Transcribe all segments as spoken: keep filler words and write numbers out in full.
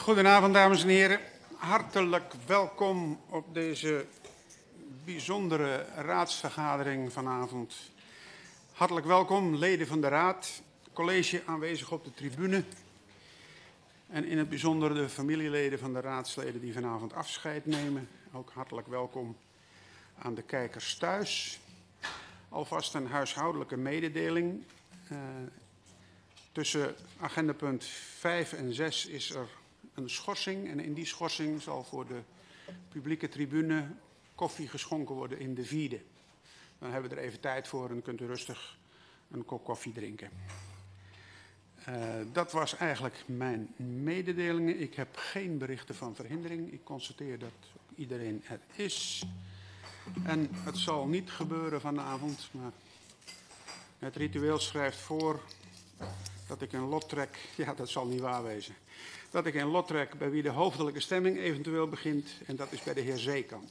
Goedenavond, dames en heren. Hartelijk welkom op deze bijzondere raadsvergadering vanavond. Hartelijk welkom, leden van de Raad, college aanwezig op de tribune en in het bijzonder de familieleden van de raadsleden die vanavond afscheid nemen. Ook hartelijk welkom aan de kijkers thuis. Alvast een huishoudelijke mededeling. Uh, tussen agendapunt vijf en zes is er een schorsing en in die schorsing zal voor de publieke tribune koffie geschonken worden in de vierde. Dan hebben we er even tijd voor en kunt u rustig een kop koffie drinken. Uh, dat was eigenlijk mijn mededelingen. Ik heb geen berichten van verhindering. Ik constateer dat iedereen er is. En het zal niet gebeuren vanavond, maar het ritueel schrijft voor dat ik een lot trek. Ja, dat zal niet waar wezen. Dat ik een lot trek bij wie de hoofdelijke stemming eventueel begint. En dat is bij de heer Zeekamp.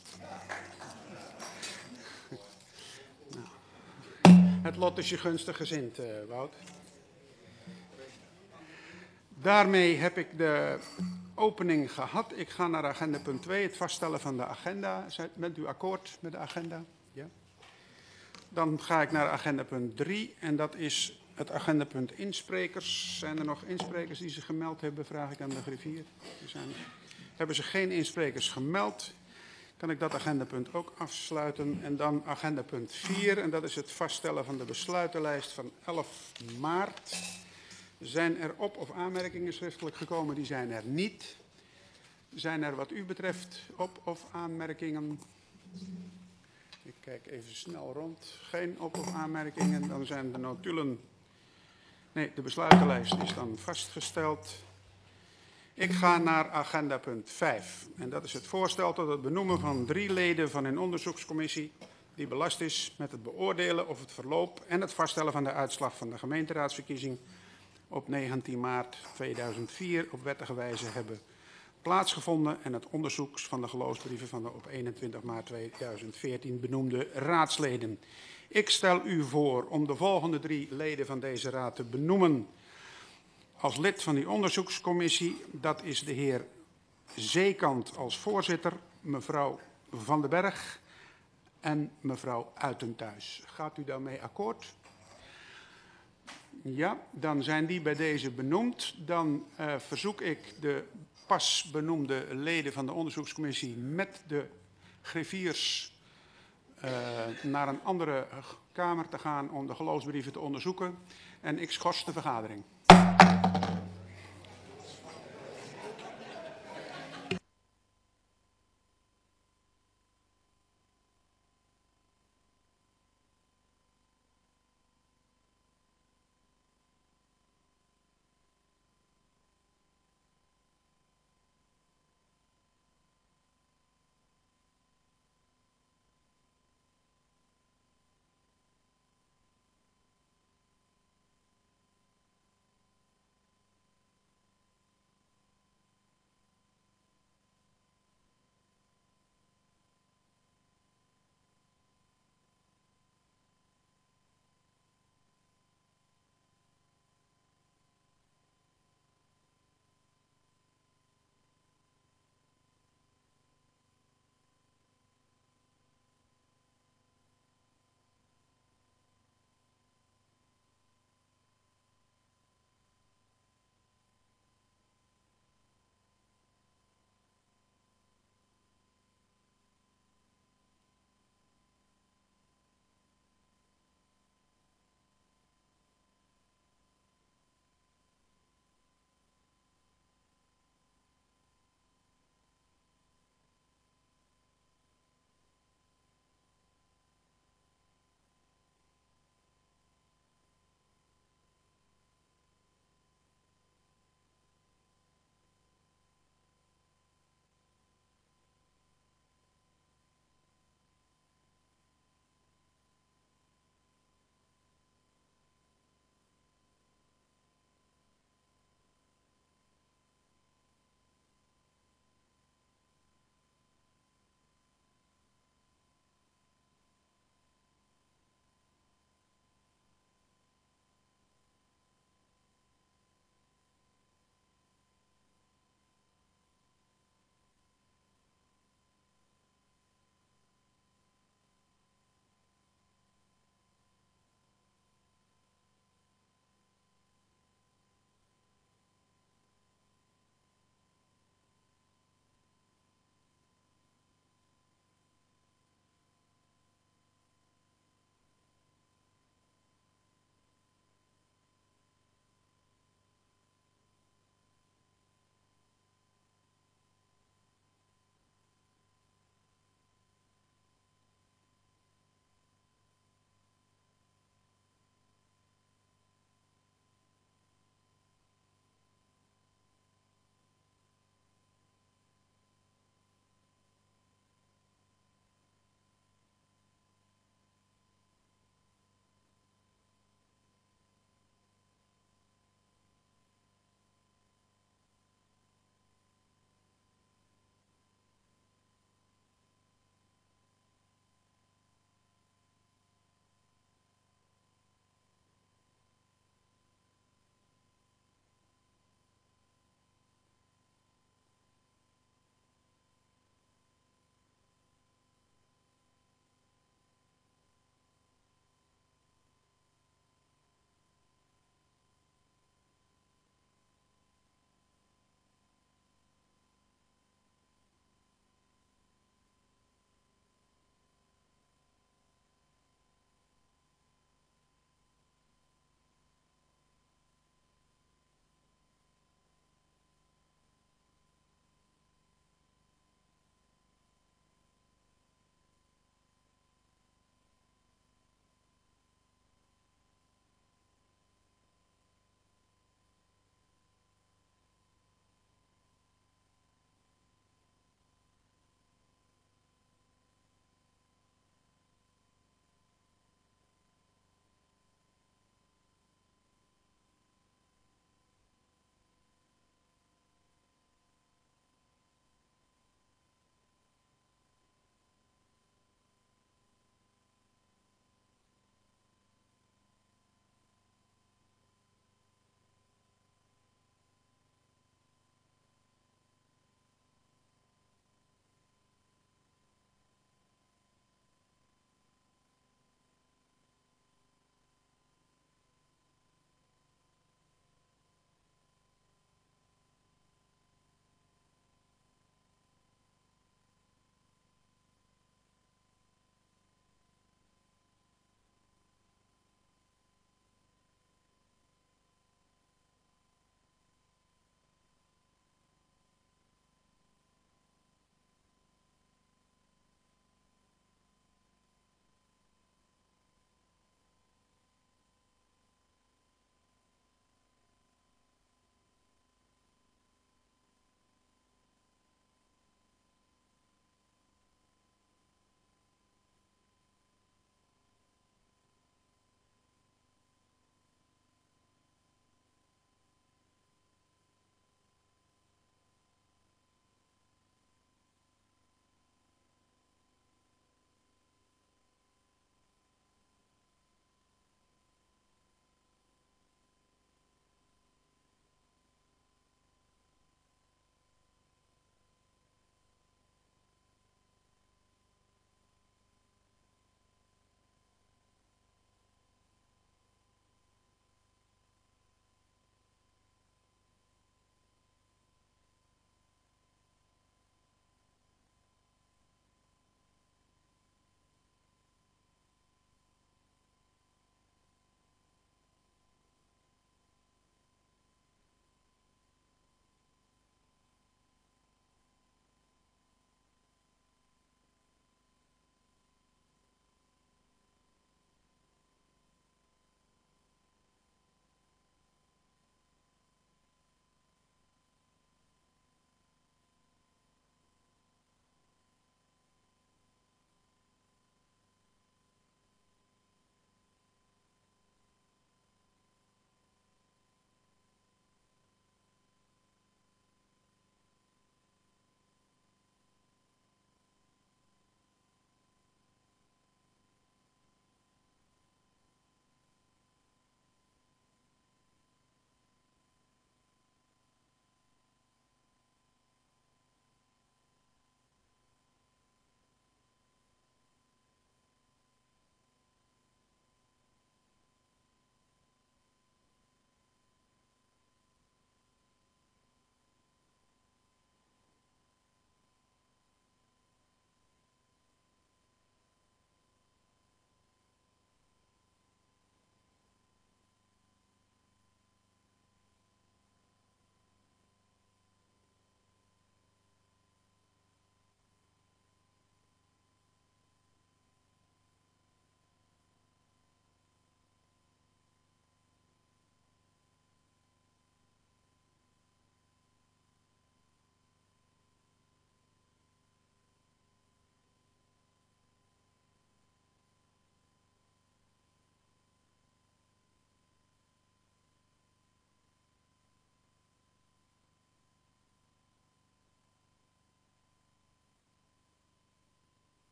Nou, het lot is je gunstig gezind, uh, Wout. Daarmee heb ik de opening gehad. Ik ga naar agenda punt twee, het vaststellen van de agenda. Bent u akkoord met de agenda? Ja. Dan ga ik naar agenda punt drie en dat is het agendapunt insprekers. Zijn er nog insprekers die zich gemeld hebben, vraag ik aan de griffier. Er zijn, hebben ze geen insprekers gemeld, kan ik dat agendapunt ook afsluiten. En dan agendapunt vier en dat is het vaststellen van de besluitenlijst van elf maart. Zijn er op- of aanmerkingen schriftelijk gekomen? Die zijn er niet. Zijn er wat u betreft op- of aanmerkingen? Ik kijk even snel rond. Geen op- of aanmerkingen. Dan zijn de notulen... Nee, de besluitenlijst is dan vastgesteld. Ik ga naar agenda punt vijf. En dat is het voorstel tot het benoemen van drie leden van een onderzoekscommissie die belast is met het beoordelen of het verloop en het vaststellen van de uitslag van de gemeenteraadsverkiezing op negentien maart tweeduizend vier op wettige wijze hebben plaatsgevonden en het onderzoek van de geloofsbrieven van de op eenentwintig maart tweeduizend veertien benoemde raadsleden. Ik stel u voor om de volgende drie leden van deze raad te benoemen als lid van die onderzoekscommissie. Dat is de heer Zeekant als voorzitter, mevrouw Van den Berg en mevrouw Uytenthuis. Gaat u daarmee akkoord? Ja, dan zijn die bij deze benoemd. Dan uh, verzoek ik de pas benoemde leden van de onderzoekscommissie met de griffiers uh, naar een andere kamer te gaan om de geloofsbrieven te onderzoeken. En ik schors de vergadering.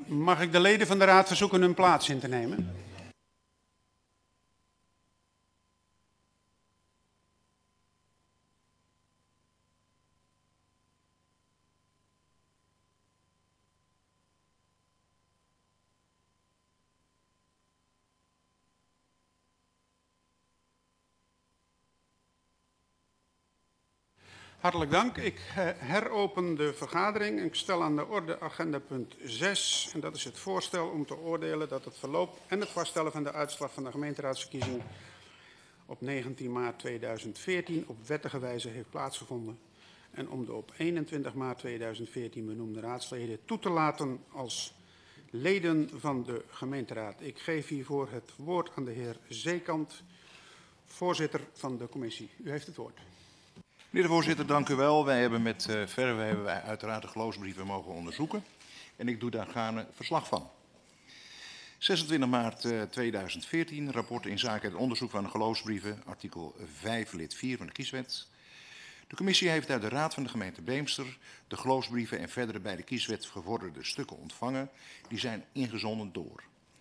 Mag ik de leden van de Raad verzoeken hun plaats in te nemen? Hartelijk dank. Ik heropen de vergadering en ik stel aan de orde agenda punt zes. En dat is het voorstel om te oordelen dat het verloop en het vaststellen van de uitslag van de gemeenteraadsverkiezing op negentien maart tweeduizend veertien op wettige wijze heeft plaatsgevonden. En om de op eenentwintig maart tweeduizend veertien benoemde raadsleden toe te laten als leden van de gemeenteraad. Ik geef hiervoor het woord aan de heer Zeekant, voorzitter van de commissie. U heeft het woord. Meneer de voorzitter, dank u wel. Wij hebben met uh, verve hebben wij uiteraard de geloofsbrieven mogen onderzoeken. En ik doe daar gaarne verslag van. zesentwintig maart uh, tweeduizend veertien, rapport in zaken het onderzoek van de geloofsbrieven, artikel vijf lid vier van de kieswet. De commissie heeft uit de Raad van de gemeente Beemster de geloofsbrieven en verdere bij de kieswet gevorderde stukken ontvangen. Die zijn ingezonden door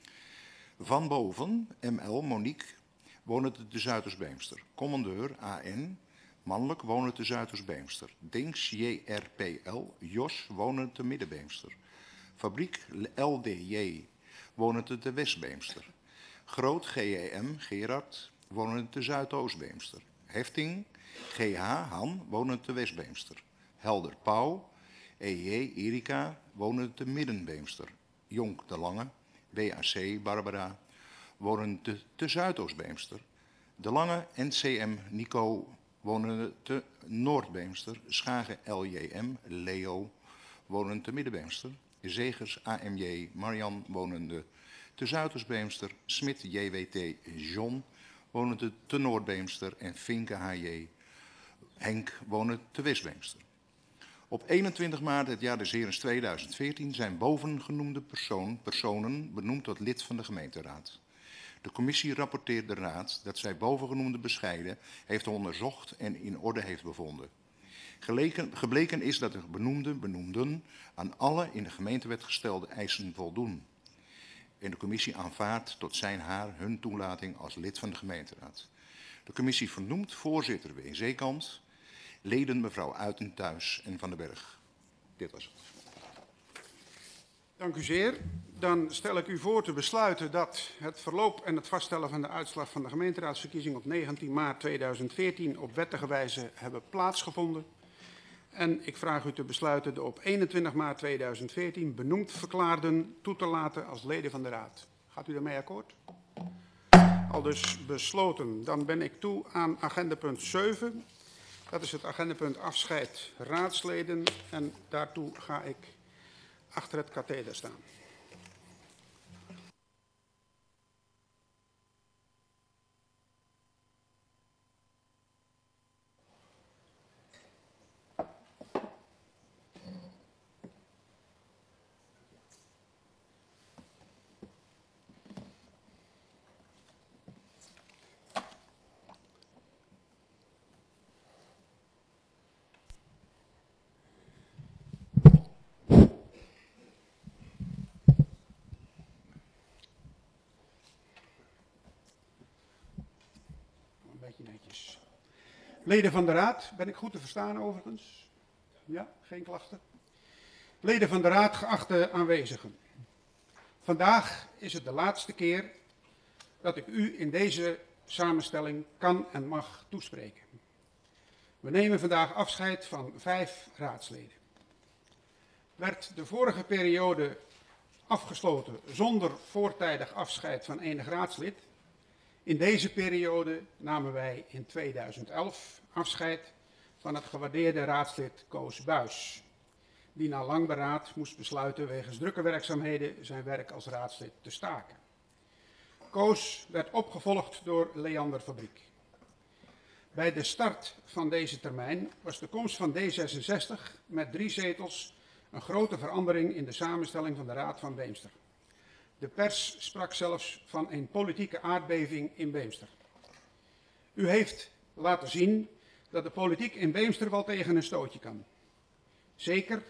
Van Boven, M L, Monique, wonend te Zuiders-Beemster. Commandeur, A N, mannelijk, wonend te Zuiders-Beemster. Dinks, J R P L, Jos, wonend te Middenbeemster. Fabriek, L D J, wonend te West-Beemster. Groot, G E M, Gerard, wonend te Zuidoost-Beemster. Hefting, G H, Han, wonend te West-Beemster. Helder, Pauw, E J, Erika, wonend te Middenbeemster. Jonk, De Lange, B A C, Barbara, wonend te, te Zuidoost-Beemster. De Lange, N C M, Nico, wonende te Noord-Beemster. Schagen, L J M, Leo, wonende te Middenbeemster. Zegers, A M J, Marian, wonende te Zuiders-Beemster. Smit, J W T, John, wonende te Noord-Beemster. En Vinke, H J, Henk, wonende te West-Beemster. Op eenentwintig maart het jaar des Herens tweeduizend veertien zijn bovengenoemde persoon, personen benoemd tot lid van de gemeenteraad. De commissie rapporteert de raad dat zij bovengenoemde bescheiden heeft onderzocht en in orde heeft bevonden. Geleken, gebleken is dat de benoemde benoemden aan alle in de gemeentewet gestelde eisen voldoen. En de commissie aanvaardt tot zijn haar hun toelating als lid van de gemeenteraad. De commissie vernoemt voorzitter W. Zeekant, leden mevrouw Uytenthuis en Van den Berg. Dit was het. Dank u zeer. Dan stel ik u voor te besluiten dat het verloop en het vaststellen van de uitslag van de gemeenteraadsverkiezing op negentien maart tweeduizend veertien op wettige wijze hebben plaatsgevonden. En ik vraag u te besluiten de op eenentwintig maart tweeduizend veertien benoemd verklaarden toe te laten als leden van de raad. Gaat u daarmee akkoord? Al dus besloten. Dan ben ik toe aan agendapunt zeven. Dat is het agendapunt afscheid raadsleden. En daartoe ga ik achter het katheder staan. Netjes. Leden van de raad, ben ik goed te verstaan overigens? Ja, geen klachten? Leden van de raad, geachte aanwezigen. Vandaag is het de laatste keer dat ik u in deze samenstelling kan en mag toespreken. We nemen vandaag afscheid van vijf raadsleden. Werd de vorige periode afgesloten zonder voortijdig afscheid van enig raadslid. In deze periode namen wij in tweeduizend elf afscheid van het gewaardeerde raadslid Koos Buys, die na lang beraad moest besluiten wegens drukke werkzaamheden zijn werk als raadslid te staken. Koos werd opgevolgd door Leander Fabriek. Bij de start van deze termijn was de komst van D zesenzestig met drie zetels een grote verandering in de samenstelling van de Raad van Beemster. De pers sprak zelfs van een politieke aardbeving in Beemster. U heeft laten zien dat de politiek in Beemster wel tegen een stootje kan. Zeker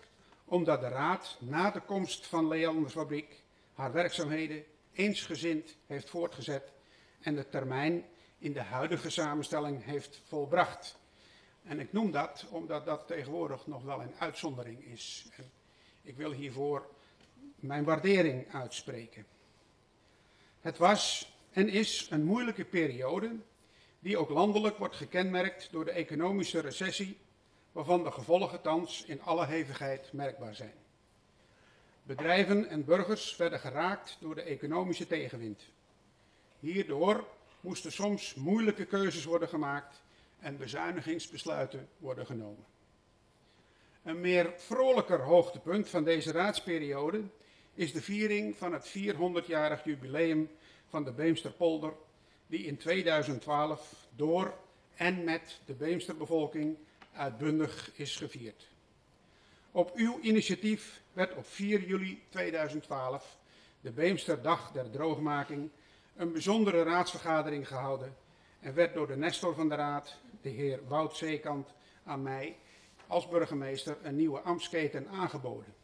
omdat de Raad na de komst van Leanderfabriek haar werkzaamheden eensgezind heeft voortgezet en de termijn in de huidige samenstelling heeft volbracht. En ik noem dat omdat dat tegenwoordig nog wel een uitzondering is. En ik wil hiervoor mijn waardering uitspreken. Het was en is een moeilijke periode die ook landelijk wordt gekenmerkt door de economische recessie, waarvan de gevolgen thans in alle hevigheid merkbaar zijn. Bedrijven en burgers werden geraakt door de economische tegenwind. Hierdoor moesten soms moeilijke keuzes worden gemaakt en bezuinigingsbesluiten worden genomen. Een meer vrolijker hoogtepunt van deze raadsperiode is de viering van het vierhonderdjarig jubileum van de Beemsterpolder, die in tweeduizend twaalf door en met de Beemsterbevolking uitbundig is gevierd. Op uw initiatief werd op vier juli tweeduizend twaalf, de Beemsterdag der Droogmaking, een bijzondere raadsvergadering gehouden en werd door de nestor van de raad, de heer Wout Zeekant, aan mij als burgemeester een nieuwe ambtsketen aangeboden.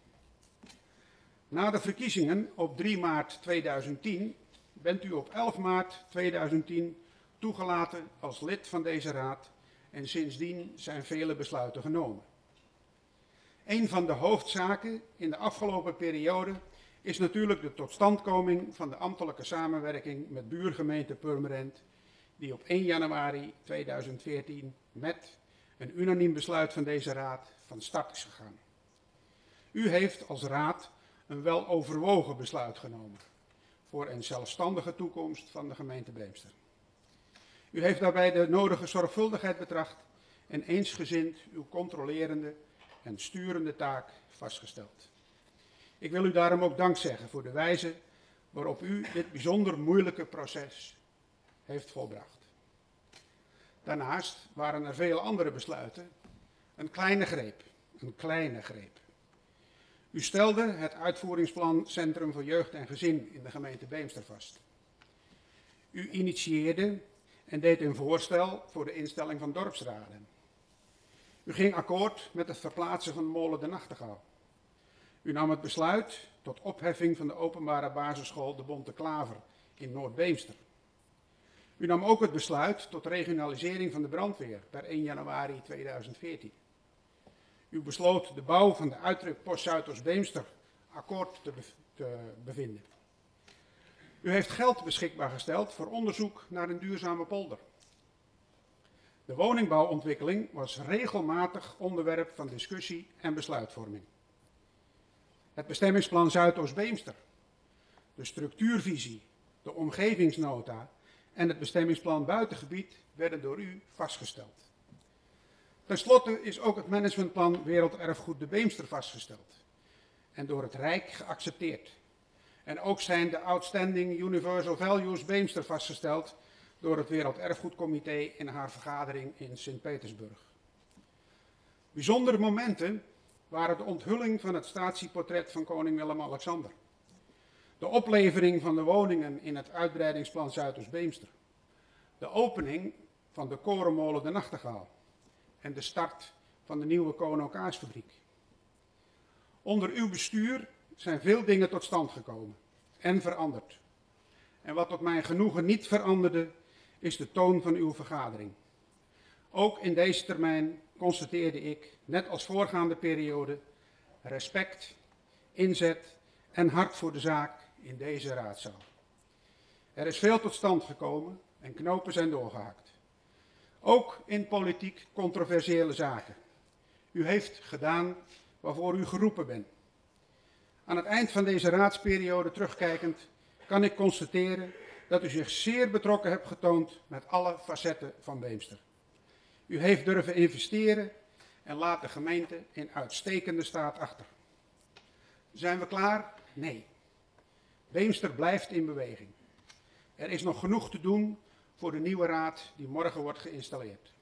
Na de verkiezingen op drie maart tweeduizend tien bent u op elf maart tweeduizend tien toegelaten als lid van deze raad en sindsdien zijn vele besluiten genomen. Een van de hoofdzaken in de afgelopen periode is natuurlijk de totstandkoming van de ambtelijke samenwerking met buurgemeente Purmerend, die op één januari tweeduizend veertien met een unaniem besluit van deze raad van start is gegaan. U heeft als raad een weloverwogen besluit genomen voor een zelfstandige toekomst van de gemeente Beemster. U heeft daarbij de nodige zorgvuldigheid betracht en eensgezind uw controlerende en sturende taak vastgesteld. Ik wil u daarom ook dank zeggen voor de wijze waarop u dit bijzonder moeilijke proces heeft volbracht. Daarnaast waren er vele andere besluiten, een kleine greep, een kleine greep. U stelde het uitvoeringsplan Centrum voor Jeugd en Gezin in de gemeente Beemster vast. U initieerde en deed een voorstel voor de instelling van dorpsraden. U ging akkoord met het verplaatsen van molen de Nachtegaal. U nam het besluit tot opheffing van de openbare basisschool de Bonte Klaver in Noord-Beemster. U nam ook het besluit tot regionalisering van de brandweer per één januari tweeduizend veertien. U besloot de bouw van de uitdrukpost Zuidoost-Beemster akkoord te, bev te bevinden. U heeft geld beschikbaar gesteld voor onderzoek naar een duurzame polder. De woningbouwontwikkeling was regelmatig onderwerp van discussie en besluitvorming. Het bestemmingsplan Zuidoost-Beemster, de structuurvisie, de omgevingsnota en het bestemmingsplan buitengebied werden door u vastgesteld. Ten slotte is ook het managementplan Werelderfgoed de Beemster vastgesteld en door het Rijk geaccepteerd. En ook zijn de Outstanding Universal Values Beemster vastgesteld door het Werelderfgoedcomité in haar vergadering in Sint-Petersburg. Bijzondere momenten waren de onthulling van het statieportret van koning Willem-Alexander, de oplevering van de woningen in het uitbreidingsplan Zuidoost-Beemster, de opening van de korenmolen de Nachtegaal en de start van de nieuwe Kono kaasfabriek. Onder uw bestuur zijn veel dingen tot stand gekomen en veranderd. En wat tot mijn genoegen niet veranderde, is de toon van uw vergadering. Ook in deze termijn constateerde ik, net als voorgaande periode, respect, inzet en hart voor de zaak in deze raadzaal. Er is veel tot stand gekomen en knopen zijn doorgehakt. Ook in politiek controversiële zaken. U heeft gedaan waarvoor u geroepen bent. Aan het eind van deze raadsperiode terugkijkend kan ik constateren dat u zich zeer betrokken hebt getoond met alle facetten van Beemster. U heeft durven investeren en laat de gemeente in uitstekende staat achter. Zijn we klaar? Nee. Beemster blijft in beweging. Er is nog genoeg te doen voor de nieuwe raad die morgen wordt geïnstalleerd.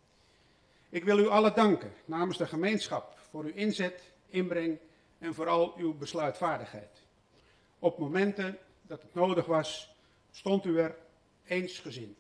Ik wil u allen danken namens de gemeenschap voor uw inzet, inbreng en vooral uw besluitvaardigheid. Op momenten dat het nodig was, stond u er eensgezind.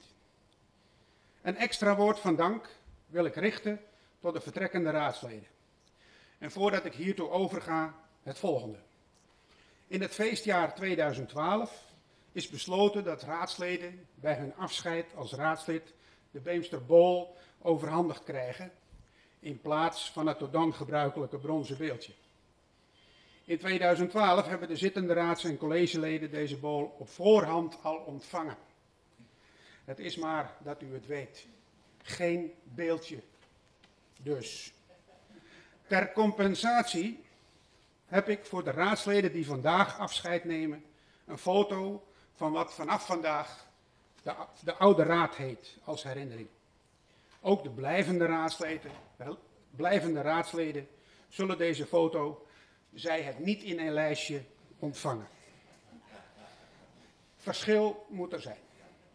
Een extra woord van dank wil ik richten tot de vertrekkende raadsleden. En voordat ik hiertoe overga, het volgende. In het feestjaar tweeduizend twaalf is besloten dat raadsleden bij hun afscheid als raadslid de Beemsterbol overhandigd krijgen, in plaats van het tot dan gebruikelijke bronzen beeldje. In tweeduizend twaalf hebben de zittende raads- en collegeleden deze bol op voorhand al ontvangen. Het is maar dat u het weet. Geen beeldje. Dus. Ter compensatie heb ik voor de raadsleden die vandaag afscheid nemen een foto van wat vanaf vandaag de, de oude raad heet als herinnering. Ook de blijvende raadsleden, blijvende raadsleden zullen deze foto, zij het niet in een lijstje, ontvangen. Verschil moet er zijn.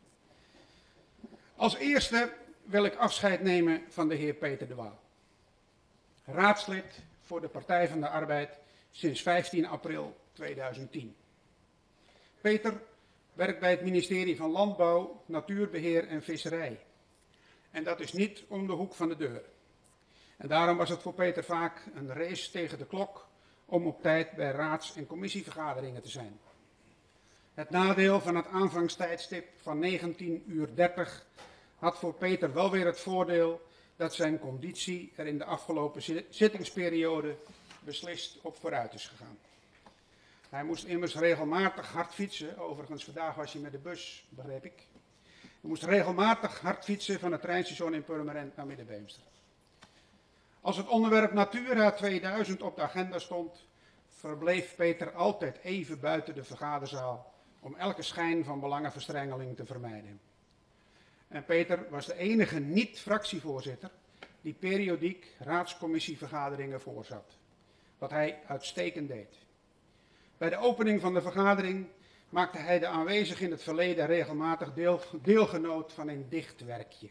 Als eerste wil ik afscheid nemen van de heer Peter de Waal. Raadslid voor de Partij van de Arbeid sinds vijftien april tweeduizend tien. Peter werkt bij het ministerie van Landbouw, Natuurbeheer en Visserij. En dat is niet om de hoek van de deur. En daarom was het voor Peter vaak een race tegen de klok om op tijd bij raads- en commissievergaderingen te zijn. Het nadeel van het aanvangstijdstip van negentien uur dertig had voor Peter wel weer het voordeel dat zijn conditie er in de afgelopen zittingsperiode beslist op vooruit is gegaan. Hij moest immers regelmatig hard fietsen, overigens vandaag was hij met de bus, begreep ik. Hij moest regelmatig hard fietsen van het treinstation in Purmerend naar Middenbeemster. Als het onderwerp Natura tweeduizend op de agenda stond, verbleef Peter altijd even buiten de vergaderzaal om elke schijn van belangenverstrengeling te vermijden. En Peter was de enige niet-fractievoorzitter die periodiek raadscommissievergaderingen voorzat, wat hij uitstekend deed. Bij de opening van de vergadering maakte hij de aanwezig in het verleden regelmatig deel, deelgenoot van een dichtwerkje.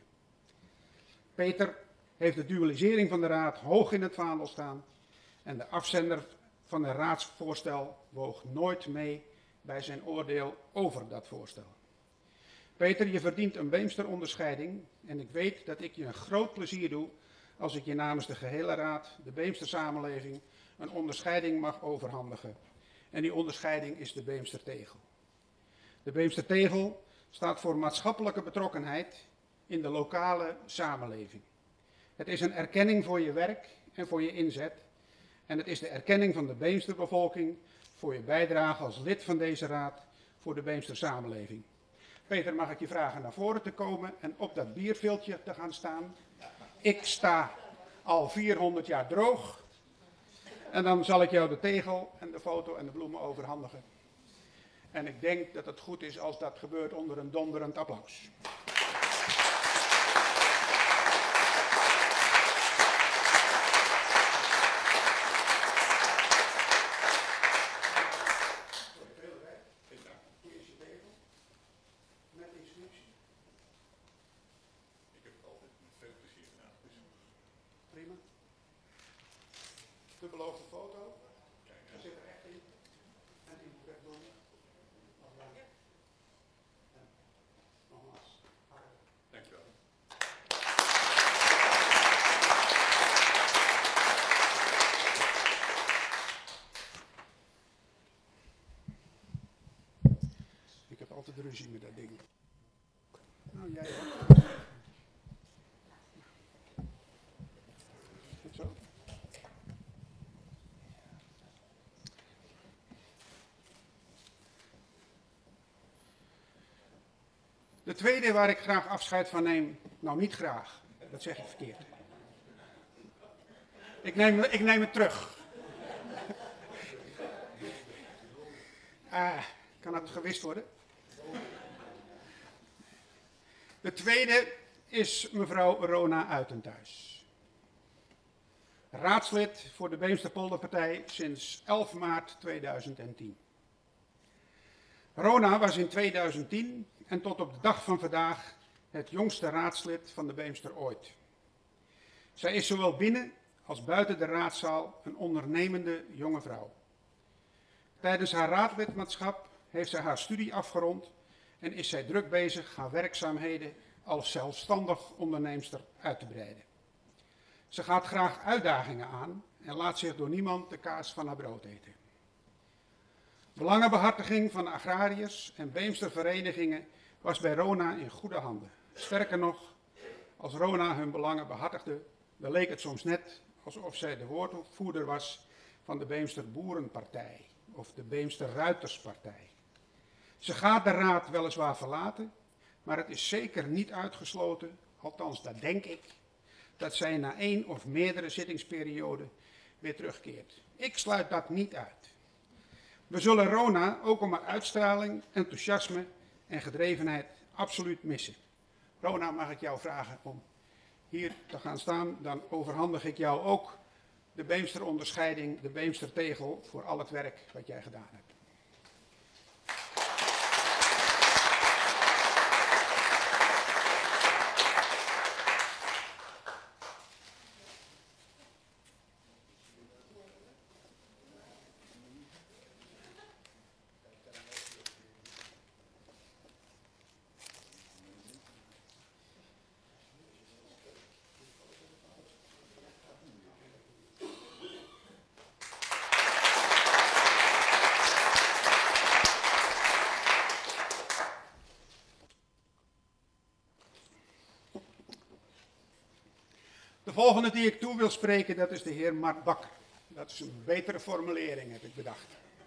Peter heeft de dualisering van de raad hoog in het vaandel staan en de afzender van een raadsvoorstel woog nooit mee bij zijn oordeel over dat voorstel. Peter, je verdient een Beemster-onderscheiding en ik weet dat ik je een groot plezier doe als ik je namens de gehele raad, de Beemster-samenleving, een onderscheiding mag overhandigen. En die onderscheiding is de Beemster-tegel. De Beemster-tegel staat voor maatschappelijke betrokkenheid in de lokale samenleving. Het is een erkenning voor je werk en voor je inzet. En het is de erkenning van de Beemsterbevolking voor je bijdrage als lid van deze raad voor de Beemster-samenleving. Peter, mag ik je vragen naar voren te komen en op dat bierviltje te gaan staan? Ik sta al vierhonderd jaar droog. En dan zal ik jou de tegel en de foto en de bloemen overhandigen. En ik denk dat het goed is als dat gebeurt onder een donderend applaus. Prima. De beloofde foto. Er zit er echt in. En die moet echt doen. Nogmaals. Dankjewel. Ik heb altijd ruzie met dat ding. Nou, jij ook. Goed zo. De tweede waar ik graag afscheid van neem, nou niet graag, dat zeg ik verkeerd. Ik neem, ik neem het terug. Uh, kan het gewist worden? De tweede is mevrouw Rona Uytenthuis. Raadslid voor de Beemsterpolderpartij sinds elf maart tweeduizend tien. Rona was in tweeduizend tien en tot op de dag van vandaag het jongste raadslid van de Beemster ooit. Zij is zowel binnen als buiten de raadzaal een ondernemende jonge vrouw. Tijdens haar raadlidmaatschap heeft zij haar studie afgerond en is zij druk bezig haar werkzaamheden als zelfstandig onderneemster uit te breiden. Ze gaat graag uitdagingen aan en laat zich door niemand de kaas van haar brood eten. Belangenbehartiging van agrariërs en Beemsterverenigingen was bij Rona in goede handen. Sterker nog, als Rona hun belangen behartigde, dan leek het soms net alsof zij de woordvoerder was van de Beemster Boerenpartij of de Beemster Ruiterspartij. Ze gaat de raad weliswaar verlaten, maar het is zeker niet uitgesloten, althans dat denk ik, dat zij na één of meerdere zittingsperioden weer terugkeert. Ik sluit dat niet uit. We zullen Rona ook om haar uitstraling, enthousiasme en gedrevenheid absoluut missen. Rona, mag ik jou vragen om hier te gaan staan, dan overhandig ik jou ook de Beemster onderscheiding, de Beemster tegel voor al het werk wat jij gedaan hebt. De volgende die ik toe wil spreken, dat is de heer Mart Bakker. Dat is een betere formulering, heb ik bedacht.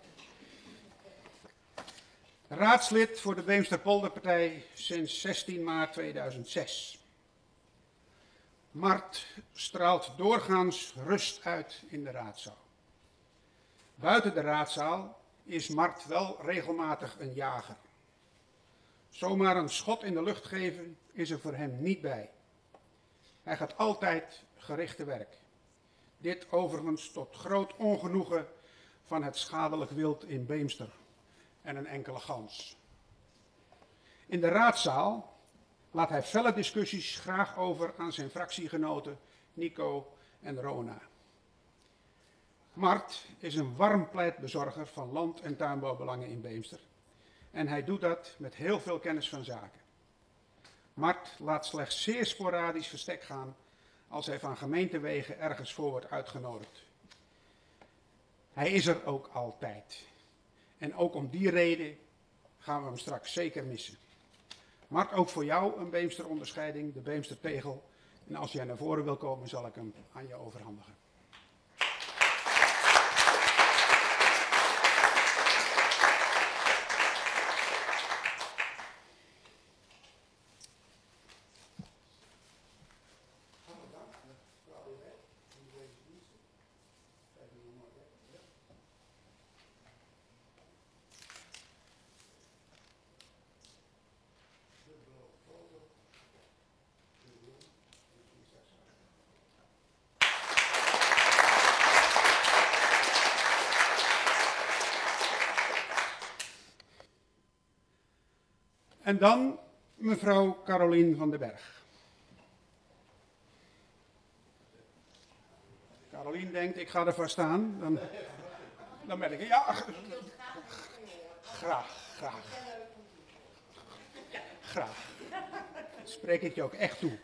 Raadslid voor de Beemster-Polderpartij sinds zestien maart tweeduizend zes. Mart straalt doorgaans rust uit in de raadzaal. Buiten de raadzaal is Mart wel regelmatig een jager. Zomaar een schot in de lucht geven is er voor hem niet bij. Hij gaat altijd gericht te werk. Dit overigens tot groot ongenoegen van het schadelijk wild in Beemster en een enkele gans. In de raadzaal laat hij felle discussies graag over aan zijn fractiegenoten Nico en Rona. Mart is een warm pleitbezorger van land- en tuinbouwbelangen in Beemster. En hij doet dat met heel veel kennis van zaken. Mart laat slechts zeer sporadisch verstek gaan als hij van gemeentewegen ergens voor wordt uitgenodigd. Hij is er ook altijd. En ook om die reden gaan we hem straks zeker missen. Mart, ook voor jou een Beemster onderscheiding, de Beemster tegel. En als jij naar voren wil komen, zal ik hem aan je overhandigen. En dan mevrouw Carolien van den Berg. Carolien denkt, ik ga ervoor staan. Dan, dan ben ik er. Ja, graag, graag. Graag. Dat spreek ik je ook echt toe.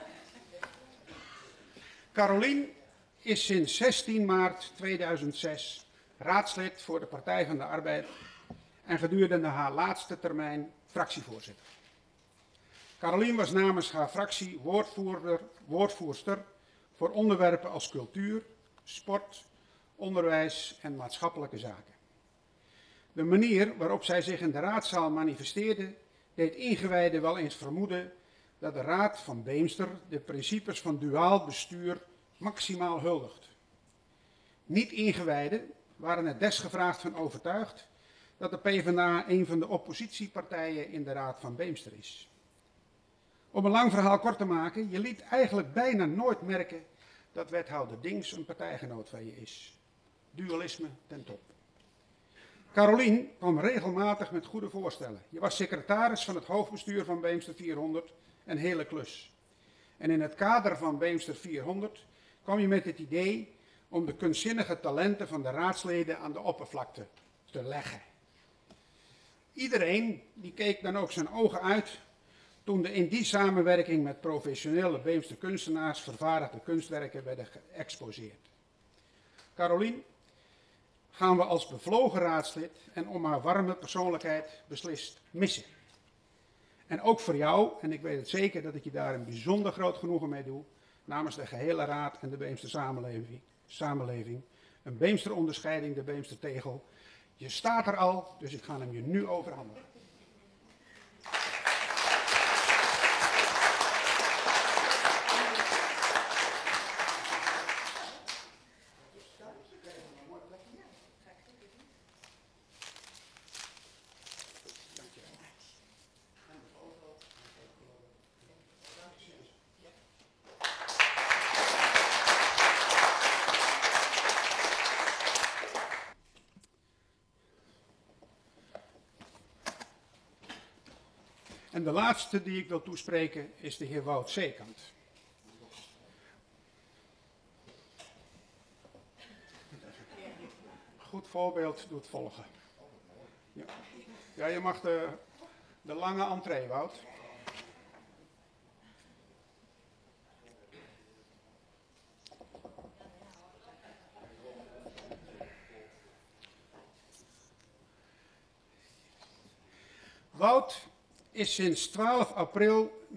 Carolien is sinds zestien maart tweeduizend zes raadslid voor de Partij van de Arbeid en gedurende haar laatste termijn fractievoorzitter. Carolien was namens haar fractie woordvoerder, woordvoerster voor onderwerpen als cultuur, sport, onderwijs en maatschappelijke zaken. De manier waarop zij zich in de raadzaal manifesteerde, deed ingewijden wel eens vermoeden dat de Raad van Beemster de principes van duaal bestuur maximaal huldigt. Niet-ingewijden waren er desgevraagd van overtuigd dat de PvdA een van de oppositiepartijen in de Raad van Beemster is. Om een lang verhaal kort te maken, je liet eigenlijk bijna nooit merken dat wethouder Dings een partijgenoot van je is. Dualisme ten top. Carolien kwam regelmatig met goede voorstellen. Je was secretaris van het hoofdbestuur van Beemster vierhonderd, een hele klus. En in het kader van Beemster vierhonderd kwam je met het idee om de kunstzinnige talenten van de raadsleden aan de oppervlakte te leggen. Iedereen die keek dan ook zijn ogen uit toen de in die samenwerking met professionele Beemster kunstenaars vervaardigde kunstwerken werden geëxposeerd. Carolien gaan we als bevlogen raadslid en om haar warme persoonlijkheid beslist missen. En ook voor jou, en ik weet het zeker dat ik je daar een bijzonder groot genoegen mee doe, namens de gehele raad en de Beemster samenleving, samenleving een Beemster-onderscheiding, de Beemster-tegel. Je staat er al, dus ik ga hem je nu overhandigen. En de laatste die ik wil toespreken is de heer Wout Zeekant. Goed voorbeeld doet volgen. Ja, ja je mag de, de lange entree, Wout. Wout is sinds twaalf april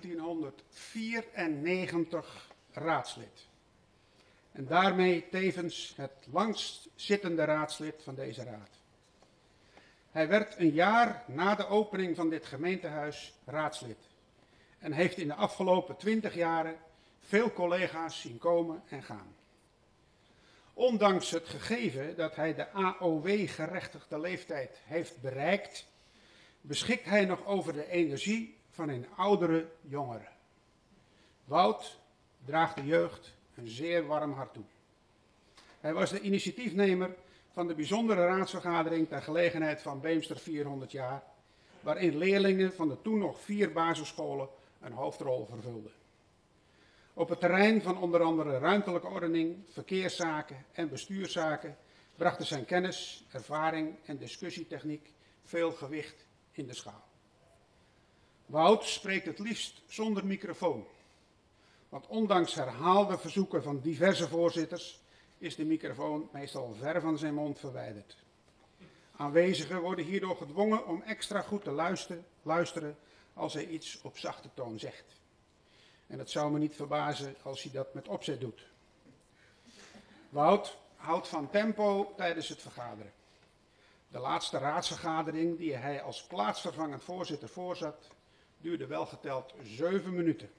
negentienhonderdvierennegentig raadslid. En daarmee tevens het langst zittende raadslid van deze raad. Hij werd een jaar na de opening van dit gemeentehuis raadslid. En heeft in de afgelopen twintig jaren veel collega's zien komen en gaan. Ondanks het gegeven dat hij de A O W-gerechtigde leeftijd heeft bereikt, beschikt hij nog over de energie van een oudere jongere. Wout draagt de jeugd een zeer warm hart toe. Hij was de initiatiefnemer van de bijzondere raadsvergadering ter gelegenheid van Beemster vierhonderd jaar, waarin leerlingen van de toen nog vier basisscholen een hoofdrol vervulden. Op het terrein van onder andere ruimtelijke ordening, verkeerszaken en bestuurszaken brachten zijn kennis, ervaring en discussietechniek veel gewicht in de schaal. Wout spreekt het liefst zonder microfoon, want ondanks herhaalde verzoeken van diverse voorzitters is de microfoon meestal ver van zijn mond verwijderd. Aanwezigen worden hierdoor gedwongen om extra goed te luisteren, luisteren als hij iets op zachte toon zegt. En het zou me niet verbazen als hij dat met opzet doet. Wout houdt van tempo tijdens het vergaderen. De laatste raadsvergadering die hij als plaatsvervangend voorzitter voorzat, duurde welgeteld zeven minuten.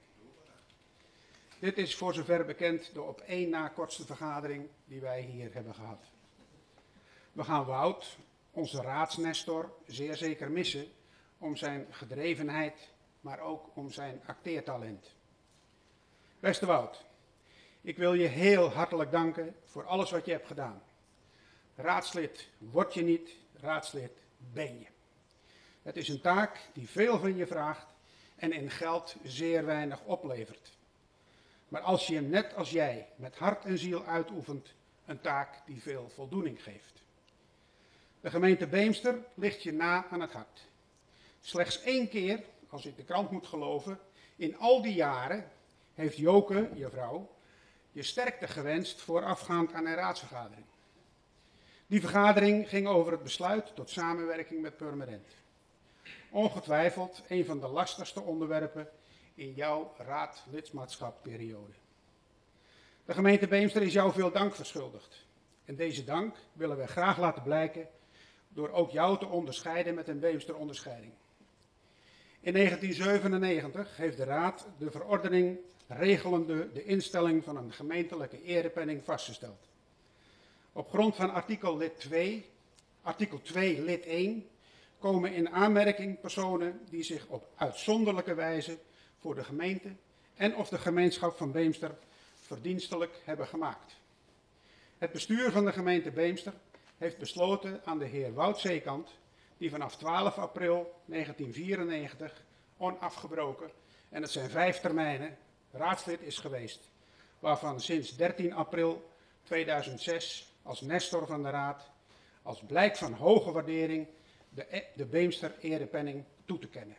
Dit is voor zover bekend de op één na kortste vergadering die wij hier hebben gehad. We gaan Wout, onze raadsnestor, zeer zeker missen om zijn gedrevenheid, maar ook om zijn acteertalent. Beste Wout, ik wil je heel hartelijk danken voor alles wat je hebt gedaan. Raadslid word je niet, raadslid ben je. Het is een taak die veel van je vraagt en in geld zeer weinig oplevert. Maar als je hem net als jij met hart en ziel uitoefent, een taak die veel voldoening geeft. De gemeente Beemster ligt je na aan het hart. Slechts één keer, als ik de krant moet geloven, in al die jaren heeft Joke, je vrouw, je sterkte gewenst voorafgaand aan een raadsvergadering. Die vergadering ging over het besluit tot samenwerking met Purmerend. Ongetwijfeld een van de lastigste onderwerpen in jouw raad-lidmaatschapperiode. De gemeente Beemster is jou veel dank verschuldigd. En deze dank willen we graag laten blijken door ook jou te onderscheiden met een Beemster-onderscheiding. In negentien zevenennegentig heeft de Raad de verordening regelende de instelling van een gemeentelijke erepenning vastgesteld. Op grond van artikel, lid twee, artikel twee lid één komen in aanmerking personen die zich op uitzonderlijke wijze voor de gemeente en of de gemeenschap van Beemster verdienstelijk hebben gemaakt. Het bestuur van de gemeente Beemster heeft besloten aan de heer Wout Zeekant, die vanaf twaalf april negentien vierennegentig onafgebroken, en het zijn vijf termijnen, raadslid is geweest, waarvan sinds dertien april tweeduizend zes als nestor van de raad, als blijk van hoge waardering de, de Beemster erepenning toe te kennen.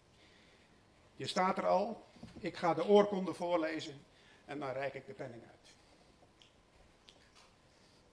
Je staat er al, ik ga de oorkonde voorlezen en dan reik ik de penning uit.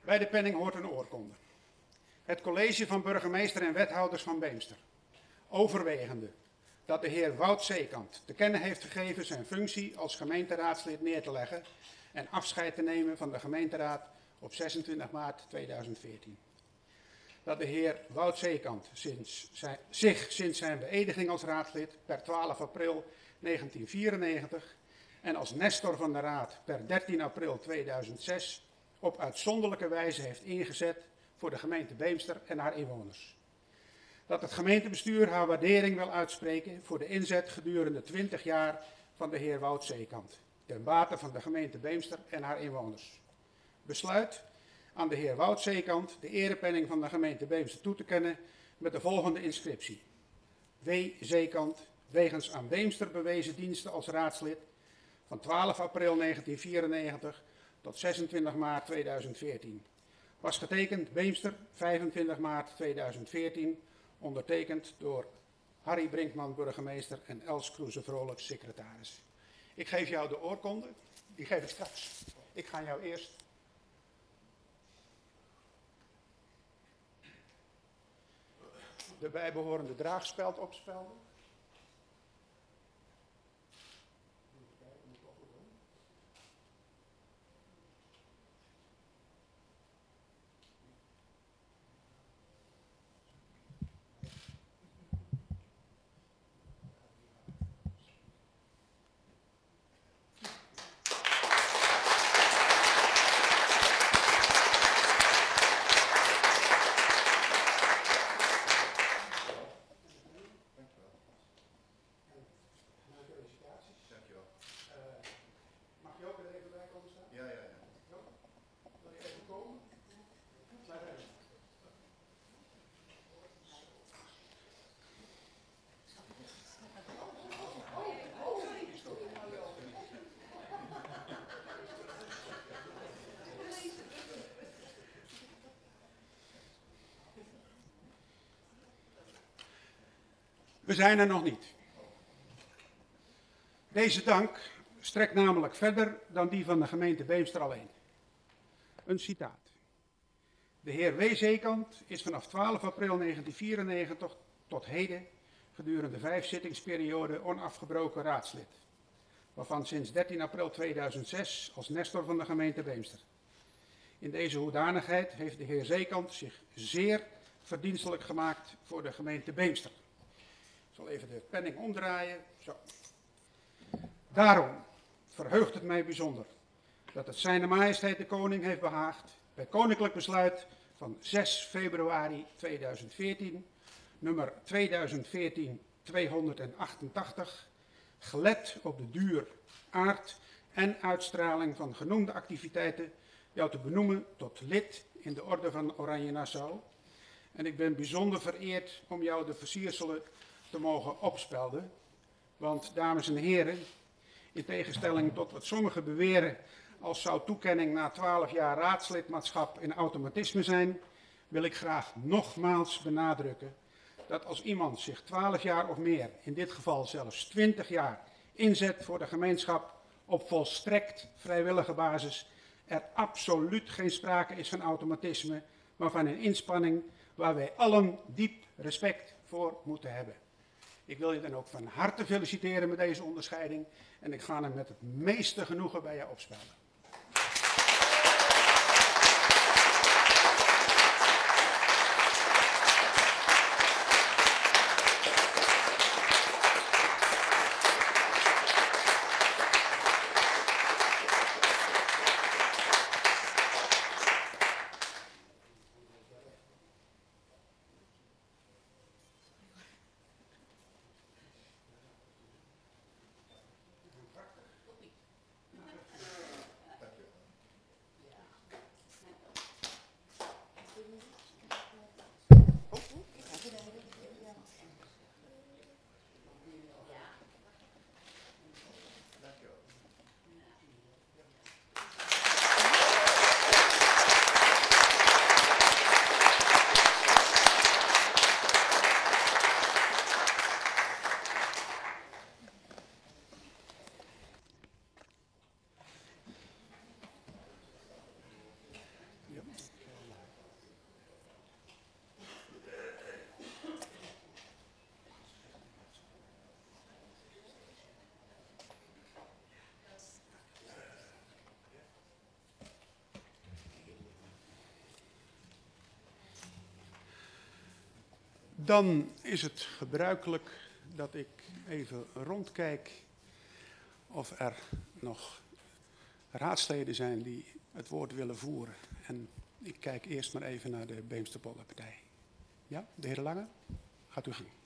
Bij de penning hoort een oorkonde. Het college van burgemeester en wethouders van Beemster, overwegende dat de heer Wout Zeekant te kennen heeft gegeven zijn functie als gemeenteraadslid neer te leggen en afscheid te nemen van de gemeenteraad op zesentwintig maart tweeduizend veertien. Dat de heer Wout Zeekant sinds zijn, zich sinds zijn beëdiging als raadslid per twaalf april negentien vierennegentig en als nestor van de raad per dertien april tweeduizend zes op uitzonderlijke wijze heeft ingezet voor de gemeente Beemster en haar inwoners. Dat het gemeentebestuur haar waardering wil uitspreken voor de inzet gedurende twintig jaar van de heer Wout Zeekant, ten bate van de gemeente Beemster en haar inwoners. Besluit aan de heer Wout Zeekant de erepenning van de gemeente Beemster toe te kennen met de volgende inscriptie. W. Zeekant, wegens aan Beemster bewezen diensten als raadslid van twaalf april negentien vierennegentig tot zesentwintig maart tweeduizend veertien. Was getekend Beemster, vijfentwintig maart tweeduizend veertien, ondertekend door Harry Brinkman, burgemeester, en Els Kroeze-Vrolijk, secretaris. Ik geef jou de oorkonde, die geef ik straks. Ik ga jou eerst de bijbehorende draagspeld opspelden. We zijn er nog niet. Deze dank strekt namelijk verder dan die van de gemeente Beemster alleen. Een citaat. De heer W. Zeekant is vanaf twaalf april negentien vierennegentig tot heden gedurende vijf zittingsperioden onafgebroken raadslid, waarvan sinds dertien april tweeduizend zes als nestor van de gemeente Beemster. In deze hoedanigheid heeft de heer Zeekant zich zeer verdienstelijk gemaakt voor de gemeente Beemster. Ik zal even de penning omdraaien. Zo. Daarom verheugt het mij bijzonder dat het Zijne Majesteit de Koning heeft behaagd bij koninklijk besluit van zes februari tweeduizend veertien, nummer tweeduizend veertien tweehonderdachtentachtig, gelet op de duur, aard en uitstraling van genoemde activiteiten, jou te benoemen tot lid in de Orde van Oranje Nassau. En ik ben bijzonder vereerd om jou de versierselen te mogen opspelden. Want, dames en heren, in tegenstelling tot wat sommigen beweren als zou toekenning na twaalf jaar raadslidmaatschap een automatisme zijn, wil ik graag nogmaals benadrukken dat als iemand zich twaalf jaar of meer, in dit geval zelfs twintig jaar, inzet voor de gemeenschap op volstrekt vrijwillige basis, er absoluut geen sprake is van automatisme, maar van een inspanning waar wij allen diep respect voor moeten hebben. Ik wil je dan ook van harte feliciteren met deze onderscheiding en ik ga hem met het meeste genoegen bij je opspelden. Dan is het gebruikelijk dat ik even rondkijk of er nog raadsleden zijn die het woord willen voeren. En ik kijk eerst maar even naar de Beemsterpolderpartij. Ja, de heer Lange, gaat u gang.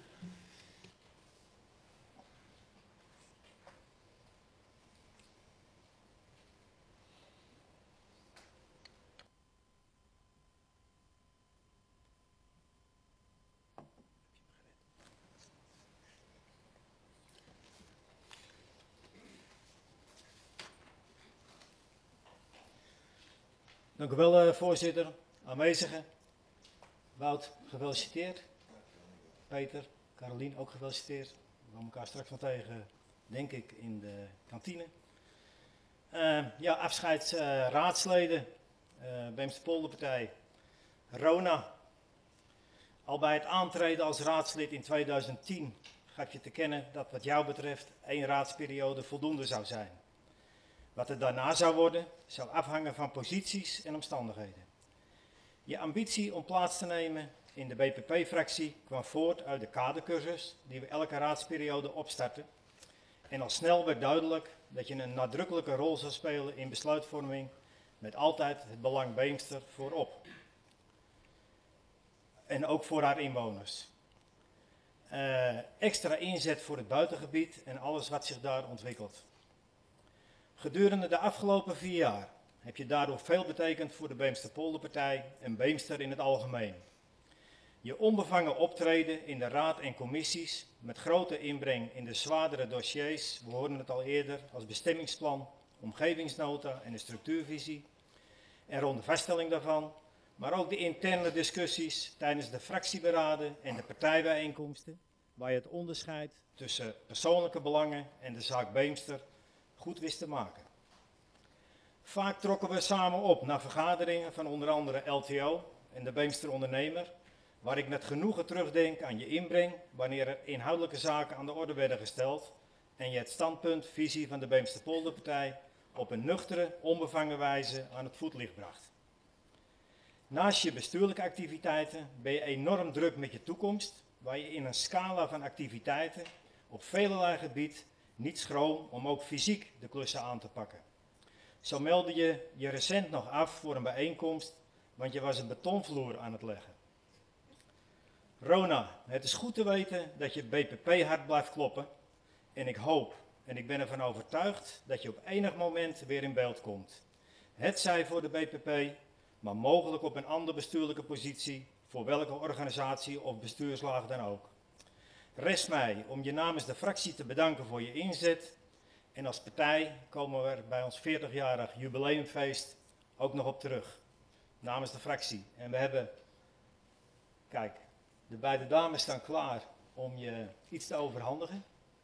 Dank u wel, uh, voorzitter. Aanwezigen. Wout, gefeliciteerd. Peter, Carolien, ook gefeliciteerd. We komen elkaar straks van tegen, denk ik, in de kantine. Uh, ja, afscheidsraadsleden. Uh, Beemsterpolderpartij. Rona. Al bij het aantreden als raadslid in tweeduizend tien gaf je te kennen dat wat jou betreft één raadsperiode voldoende zou zijn. Wat er daarna zou worden, zou afhangen van posities en omstandigheden. Je ambitie om plaats te nemen in de B P P-fractie kwam voort uit de kadercursus die we elke raadsperiode opstarten. En al snel werd duidelijk dat je een nadrukkelijke rol zou spelen in besluitvorming met altijd het belang Beemster voorop. En ook voor haar inwoners. Uh, extra inzet voor het buitengebied en alles wat zich daar ontwikkelt. Gedurende de afgelopen vier jaar heb je daardoor veel betekend voor de Beemsterpolderpartij en Beemster in het algemeen. Je onbevangen optreden in de raad en commissies met grote inbreng in de zwaardere dossiers, we hoorden het al eerder, als bestemmingsplan, omgevingsnota en de structuurvisie en rond de vaststelling daarvan, maar ook de interne discussies tijdens de fractieberaden en de partijbijeenkomsten, waar je het onderscheid tussen persoonlijke belangen en de zaak Beemster goed wist te maken. Vaak trokken we samen op naar vergaderingen van onder andere L T O en de Beemster Ondernemer, waar ik met genoegen terugdenk aan je inbreng wanneer er inhoudelijke zaken aan de orde werden gesteld en je het standpunt, visie van de Beemsterpolderpartij op een nuchtere, onbevangen wijze aan het voetlicht bracht. Naast je bestuurlijke activiteiten ben je enorm druk met je toekomst, waar je in een scala van activiteiten op velerlei gebied niet schroom om ook fysiek de klussen aan te pakken. Zo meldde je je recent nog af voor een bijeenkomst, want je was een betonvloer aan het leggen. Rona, het is goed te weten dat je B P P hard blijft kloppen en ik hoop en ik ben ervan overtuigd dat je op enig moment weer in beeld komt. Hetzij voor de B P P, maar mogelijk op een andere bestuurlijke positie voor welke organisatie of bestuurslaag dan ook. Rest mij om je namens de fractie te bedanken voor je inzet en als partij komen we er bij ons veertigjarig jubileumfeest ook nog op terug. Namens de fractie. En we hebben, kijk, de beide dames staan klaar om je iets te overhandigen.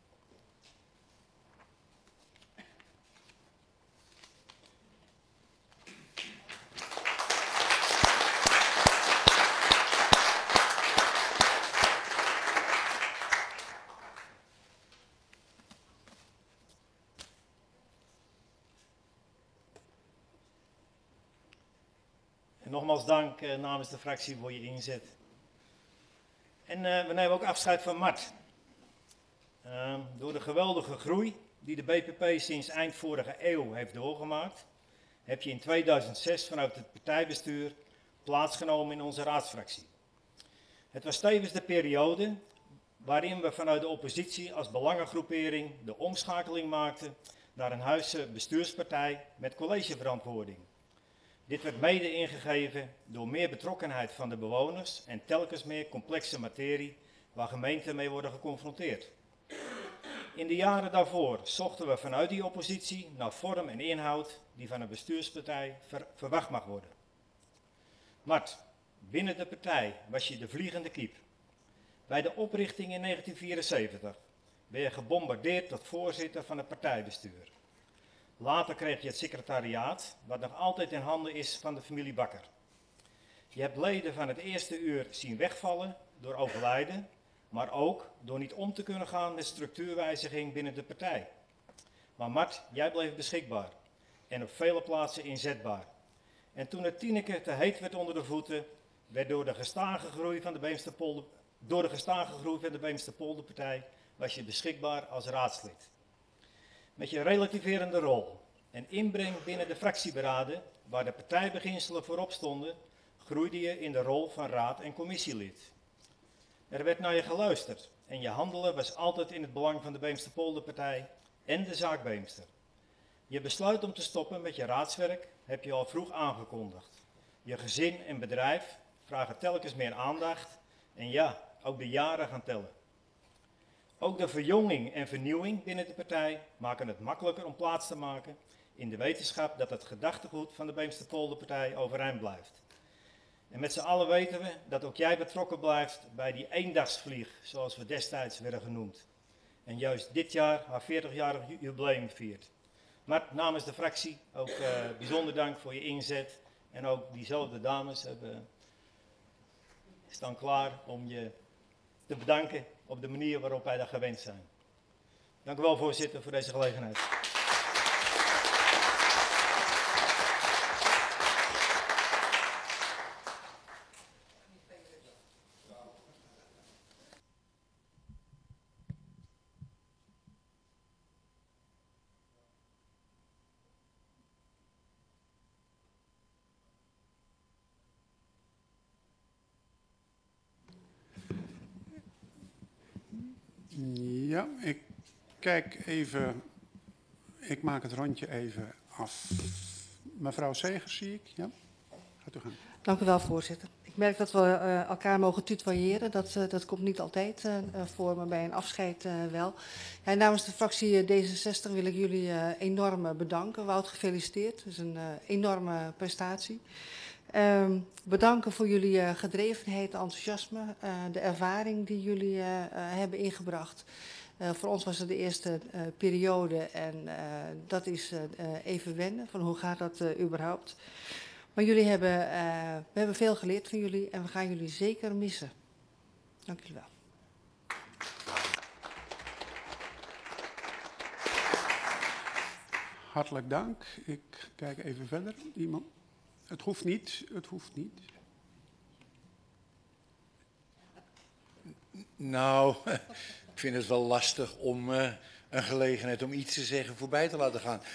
Nogmaals dank eh, namens de fractie voor je inzet. En uh, we nemen ook afscheid van Mart. Uh, door de geweldige groei die de B P P sinds eind vorige eeuw heeft doorgemaakt, heb je in tweeduizend zes vanuit het partijbestuur plaatsgenomen in onze raadsfractie. Het was tevens de periode waarin we vanuit de oppositie als belangengroepering de omschakeling maakten naar een huisse bestuurspartij met collegeverantwoording. Dit werd mede ingegeven door meer betrokkenheid van de bewoners en telkens meer complexe materie waar gemeenten mee worden geconfronteerd. In de jaren daarvoor zochten we vanuit die oppositie naar vorm en inhoud die van een bestuurspartij ver verwacht mag worden. Mart, binnen de partij was je de vliegende kiep. Bij de oprichting in negentien vierenzeventig ben je gebombardeerd tot voorzitter van het partijbestuur. Later kreeg je het secretariaat, wat nog altijd in handen is van de familie Bakker. Je hebt leden van het eerste uur zien wegvallen door overlijden, maar ook door niet om te kunnen gaan met structuurwijziging binnen de partij. Maar Mart, jij bleef beschikbaar en op vele plaatsen inzetbaar. En toen het Tineke te heet werd onder de voeten, werd door de gestage groei van de Beemsterpolder Door de gestage groei van de Beemster-Polderpartij was je beschikbaar als raadslid. Met je relativerende rol en inbreng binnen de fractieberaden, waar de partijbeginselen voorop stonden, groeide je in de rol van raad- en commissielid. Er werd naar je geluisterd en je handelen was altijd in het belang van de Beemster-Polderpartij en de zaak Beemster. Je besluit om te stoppen met je raadswerk heb je al vroeg aangekondigd. Je gezin en bedrijf vragen telkens meer aandacht en ja, ook de jaren gaan tellen. Ook de verjonging en vernieuwing binnen de partij maken het makkelijker om plaats te maken in de wetenschap dat het gedachtegoed van de Beemster-Polderpartij overeind blijft. En met z'n allen weten we dat ook jij betrokken blijft bij die eendagsvlieg, zoals we destijds werden genoemd. En juist dit jaar haar veertigjarig jubileum viert. Maar namens de fractie ook uh, bijzonder dank voor je inzet. En ook diezelfde dames hebben, staan klaar om je te bedanken op de manier waarop wij dat gewend zijn. Dank u wel, voorzitter, voor deze gelegenheid. Ja, ik kijk even, ik maak het rondje even af. Mevrouw Segers zie ik, ja? Gaat u gaan. Dank u wel, voorzitter. Ik merk dat we uh, elkaar mogen tutoyeren. Dat, uh, dat komt niet altijd uh, voor, maar bij een afscheid uh, wel. Ja, namens de fractie D zesenzestig wil ik jullie uh, enorm uh, bedanken. Wout, gefeliciteerd. Het is een uh, enorme prestatie. Uh, bedanken voor jullie uh, gedrevenheid, enthousiasme, uh, de ervaring die jullie uh, uh, hebben ingebracht. Uh, voor ons was het de eerste uh, periode en uh, dat is uh, even wennen van hoe gaat dat uh, überhaupt. Maar jullie hebben, uh, we hebben veel geleerd van jullie en we gaan jullie zeker missen. Dank jullie wel. Hartelijk dank. Ik kijk even verder. Iemand? Het hoeft niet, het hoeft niet. Nou, ik vind het wel lastig om uh, een gelegenheid om iets te zeggen voorbij te laten gaan.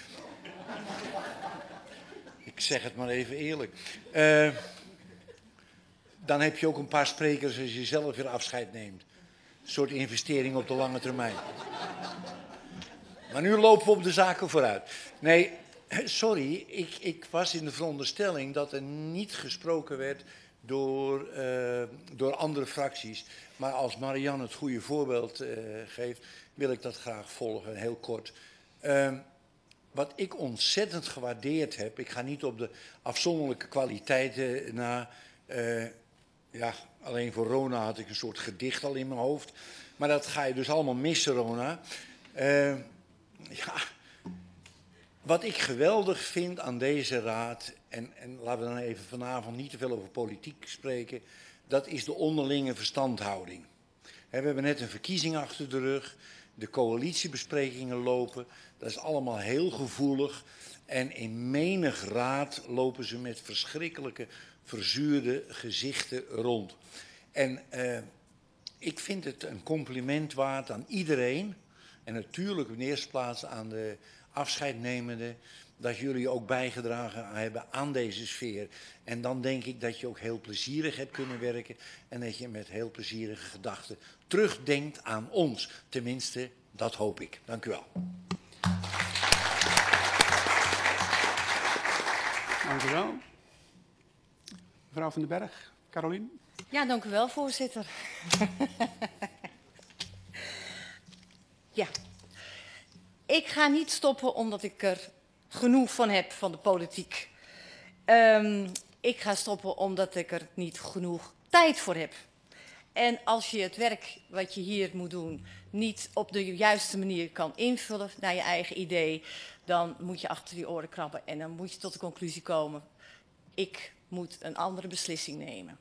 Ik zeg het maar even eerlijk. Uh, dan heb je ook een paar sprekers als je zelf weer afscheid neemt. Een soort investering op de lange termijn. Maar nu lopen we op de zaken vooruit. Nee, sorry, ik, ik was in de veronderstelling dat er niet gesproken werd door, uh, door andere fracties. Maar als Marianne het goede voorbeeld uh, geeft, wil ik dat graag volgen, heel kort. Uh, wat ik ontzettend gewaardeerd heb, ik ga niet op de afzonderlijke kwaliteiten na. Uh, ja, alleen voor Rona had ik een soort gedicht al in mijn hoofd. Maar dat ga je dus allemaal missen, Rona. Uh, ja, wat ik geweldig vind aan deze raad, en, en laten we dan even vanavond niet te veel over politiek spreken, dat is de onderlinge verstandhouding. We hebben net een verkiezing achter de rug, de coalitiebesprekingen lopen, dat is allemaal heel gevoelig. En in menig raad lopen ze met verschrikkelijke, verzuurde gezichten rond. En uh, ik vind het een compliment waard aan iedereen, en natuurlijk in de eerste plaats aan de afscheidnemenden, dat jullie ook bijgedragen hebben aan deze sfeer. En dan denk ik dat je ook heel plezierig hebt kunnen werken en dat je met heel plezierige gedachten terugdenkt aan ons. Tenminste, dat hoop ik. Dank u wel. Dank u wel. Mevrouw van den Berg, Carolien. Ja, dank u wel, voorzitter. Ja, ik ga niet stoppen omdat ik er genoeg van heb van de politiek. Um, ik ga stoppen omdat ik er niet genoeg tijd voor heb. En als je het werk wat je hier moet doen niet op de juiste manier kan invullen naar je eigen idee, dan moet je achter die oren krabben en dan moet je tot de conclusie komen, ik moet een andere beslissing nemen.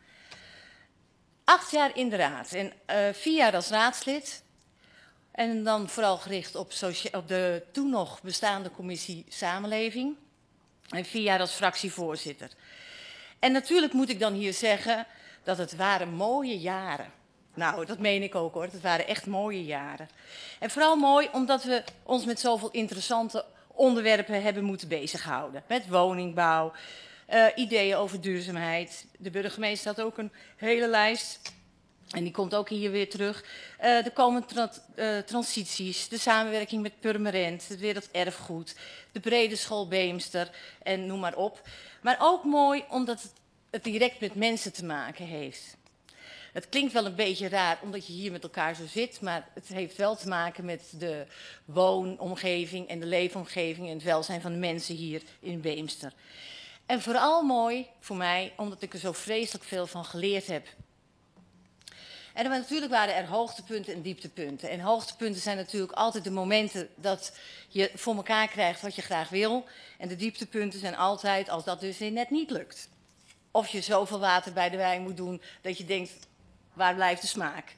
Acht jaar in de raad en uh, vier jaar als raadslid. En dan vooral gericht op, op de toen nog bestaande commissie Samenleving. En vier jaar als fractievoorzitter. En natuurlijk moet ik dan hier zeggen dat het waren mooie jaren. Nou, dat meen ik ook hoor. Het waren echt mooie jaren. En vooral mooi omdat we ons met zoveel interessante onderwerpen hebben moeten bezighouden. Met woningbouw, uh, ideeën over duurzaamheid. De burgemeester had ook een hele lijst. En die komt ook hier weer terug. Uh, de komende tra uh, transities, de samenwerking met Purmerend, het werelderfgoed, de brede school Beemster en noem maar op. Maar ook mooi omdat het, het direct met mensen te maken heeft. Het klinkt wel een beetje raar omdat je hier met elkaar zo zit, maar het heeft wel te maken met de woonomgeving en de leefomgeving en het welzijn van de mensen hier in Beemster. En vooral mooi voor mij omdat ik er zo vreselijk veel van geleerd heb. En er, natuurlijk waren er hoogtepunten en dieptepunten. En hoogtepunten zijn natuurlijk altijd de momenten dat je voor elkaar krijgt wat je graag wil. En de dieptepunten zijn altijd als dat dus weer net niet lukt. Of je zoveel water bij de wijn moet doen dat je denkt, waar blijft de smaak?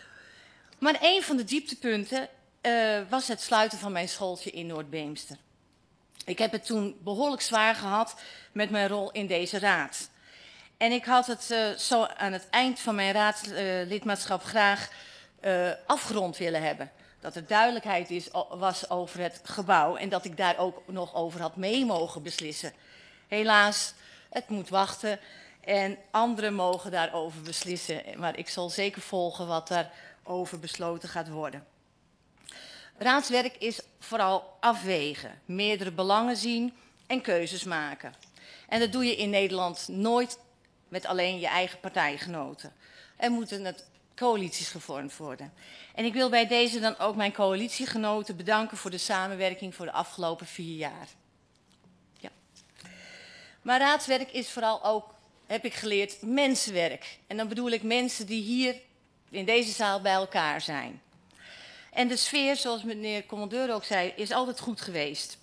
Maar een van de dieptepunten uh, was het sluiten van mijn schooltje in Noord-Beemster. Ik heb het toen behoorlijk zwaar gehad met mijn rol in deze raad. En ik had het uh, zo aan het eind van mijn raadslidmaatschap uh, graag uh, afgerond willen hebben. Dat er duidelijkheid is, was over het gebouw en dat ik daar ook nog over had mee mogen beslissen. Helaas, het moet wachten en anderen mogen daarover beslissen. Maar ik zal zeker volgen wat daarover besloten gaat worden. Raadswerk is vooral afwegen, meerdere belangen zien en keuzes maken. En dat doe je in Nederland nooit met alleen je eigen partijgenoten. Er moeten het coalities gevormd worden. En ik wil bij deze dan ook mijn coalitiegenoten bedanken voor de samenwerking voor de afgelopen vier jaar. Ja. Maar raadswerk is vooral ook, heb ik geleerd, mensenwerk. En dan bedoel ik mensen die hier in deze zaal bij elkaar zijn. En de sfeer, zoals meneer commandeur ook zei, is altijd goed geweest.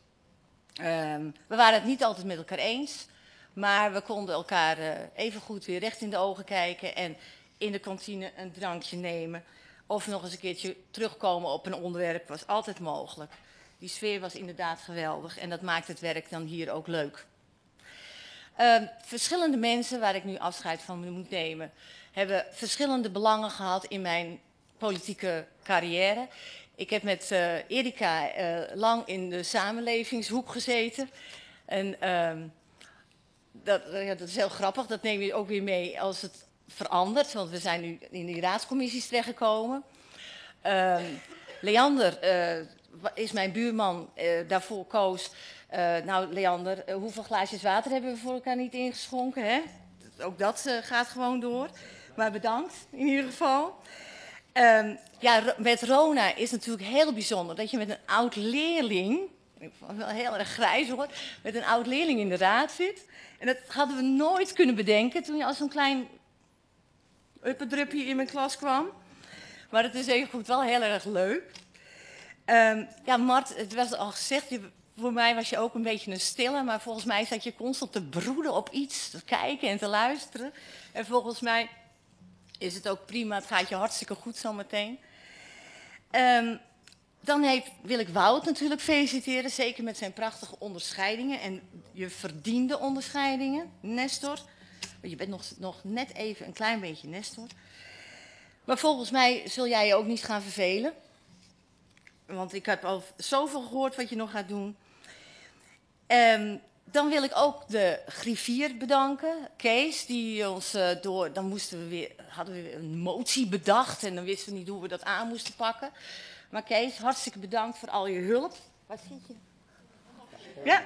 Um, we waren het niet altijd met elkaar eens. Maar we konden elkaar uh, even goed weer recht in de ogen kijken en in de kantine een drankje nemen. Of nog eens een keertje terugkomen op een onderwerp was altijd mogelijk. Die sfeer was inderdaad geweldig en dat maakt het werk dan hier ook leuk. Uh, verschillende mensen, waar ik nu afscheid van moet nemen, hebben verschillende belangen gehad in mijn politieke carrière. Ik heb met uh, Erika uh, lang in de samenlevingshoek gezeten. En uh, dat, ja, dat is heel grappig, dat neem je ook weer mee als het verandert. Want we zijn nu in die raadscommissies terechtgekomen. Uh, Leander uh, is mijn buurman, uh, daarvoor koos. Uh, nou Leander, uh, hoeveel glaasjes water hebben we voor elkaar niet ingeschonken? Hè? Ook dat uh, gaat gewoon door. Maar bedankt in ieder geval. Um, ja, met Rona is natuurlijk heel bijzonder dat je met een oud leerling, ik vond het wel heel erg grijs hoor, met een oud leerling in de raad zit. En dat hadden we nooit kunnen bedenken toen je als zo'n klein upperdrupje in mijn klas kwam. Maar het is even goed wel heel erg leuk. Um, ja, Mart, het was al gezegd, je, voor mij was je ook een beetje een stille, maar volgens mij zat je constant te broeden op iets, te kijken en te luisteren. En volgens mij is het ook prima, het gaat je hartstikke goed zometeen. Um, dan heeft, wil ik Wout natuurlijk feliciteren, zeker met zijn prachtige onderscheidingen en je verdiende onderscheidingen. Nestor, je bent nog, nog net even een klein beetje Nestor. Maar volgens mij zul jij je ook niet gaan vervelen. Want ik heb al zoveel gehoord wat je nog gaat doen. Um, Dan wil ik ook de griffier bedanken, Kees, die ons uh, door, dan moesten we weer, hadden we weer een motie bedacht en dan wisten we niet hoe we dat aan moesten pakken. Maar Kees, hartstikke bedankt voor al je hulp. Waar zit je? Ja.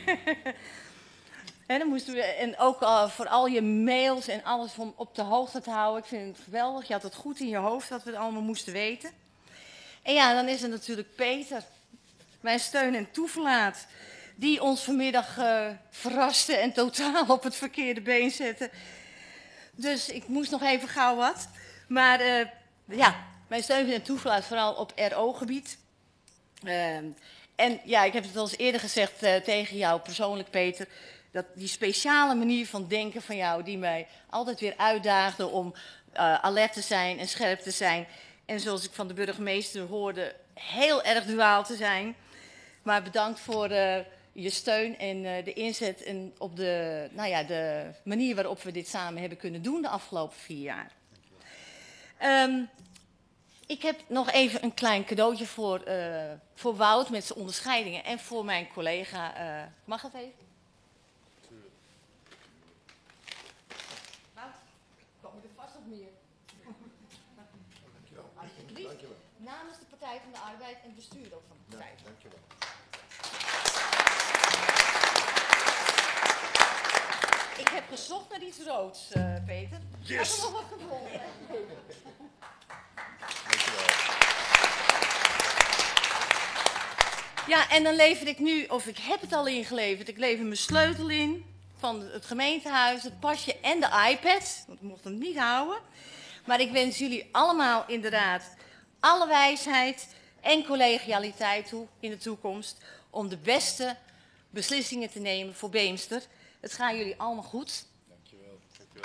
En, dan moesten we, en ook uh, voor al je mails en alles om op de hoogte te houden. Ik vind het geweldig, je had het goed in je hoofd dat we het allemaal moesten weten. En ja, dan is er natuurlijk Peter, mijn steun en toeverlaat. Die ons vanmiddag uh, verraste en totaal op het verkeerde been zette. Dus ik moest nog even gauw wat. Maar uh, ja, mijn steun en toeverlaat vooral op R O-gebied. Uh, en ja, ik heb het al eens eerder gezegd uh, tegen jou persoonlijk, Peter. Dat die speciale manier van denken van jou, die mij altijd weer uitdaagde om uh, alert te zijn en scherp te zijn. En zoals ik van de burgemeester hoorde, heel erg duaal te zijn. Maar bedankt voor uh, je steun en uh, de inzet en op de, nou ja, de manier waarop we dit samen hebben kunnen doen de afgelopen vier jaar. Um, ik heb nog even een klein cadeautje voor, uh, voor Wout met zijn onderscheidingen en voor mijn collega. Uh, mag het even? Wout, komen er vast nog meer. Dankjewel. Alsjeblieft. Dankjewel. Namens de Partij van de Arbeid en bestuur ook van de partij. Ja, dankjewel. Ik heb gezocht naar iets roods, uh, Peter. Yes. Heb er nog wat gevonden? Ja, en dan lever ik nu, of ik heb het al ingeleverd, ik lever mijn sleutel in van het gemeentehuis, het pasje en de iPad. Want ik mocht hem niet houden. Maar ik wens jullie allemaal inderdaad alle wijsheid en collegialiteit toe in de toekomst om de beste beslissingen te nemen voor Beemster. Het gaat jullie allemaal goed. Dankjewel. Dankjewel.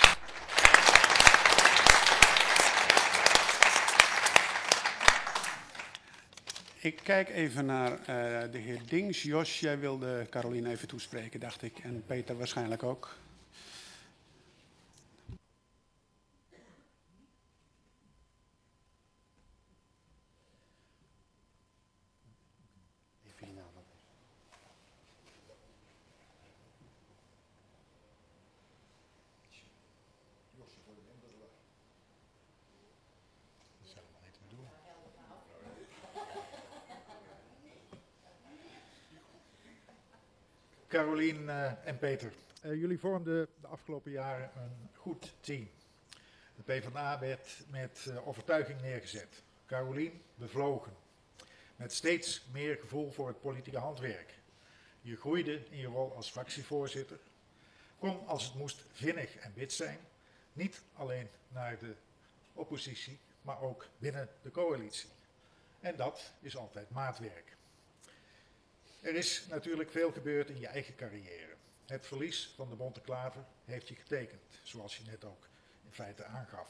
Ik kijk even naar uh, de heer Dings. Jos, jij wilde Carolien even toespreken, dacht ik. En Peter waarschijnlijk ook. Carolien uh, en Peter, uh, jullie vormden de afgelopen jaren een goed team. De PvdA werd met uh, overtuiging neergezet. Carolien bevlogen, met steeds meer gevoel voor het politieke handwerk. Je groeide in je rol als fractievoorzitter, kon als het moest vinnig en wit zijn, niet alleen naar de oppositie, maar ook binnen de coalitie. En dat is altijd maatwerk. Er is natuurlijk veel gebeurd in je eigen carrière. Het verlies van de Bonte Klaver heeft je getekend, zoals je net ook in feite aangaf.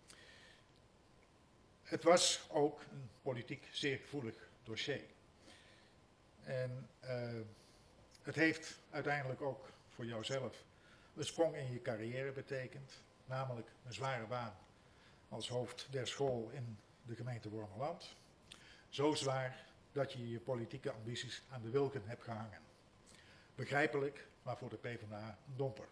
Het was ook een politiek zeer gevoelig dossier. En uh, het heeft uiteindelijk ook voor jouzelf een sprong in je carrière betekend, namelijk een zware baan als hoofd der school in de gemeente Wormerland. Zo zwaar dat je je politieke ambities aan de wilgen hebt gehangen. Begrijpelijk, maar voor de PvdA een domper.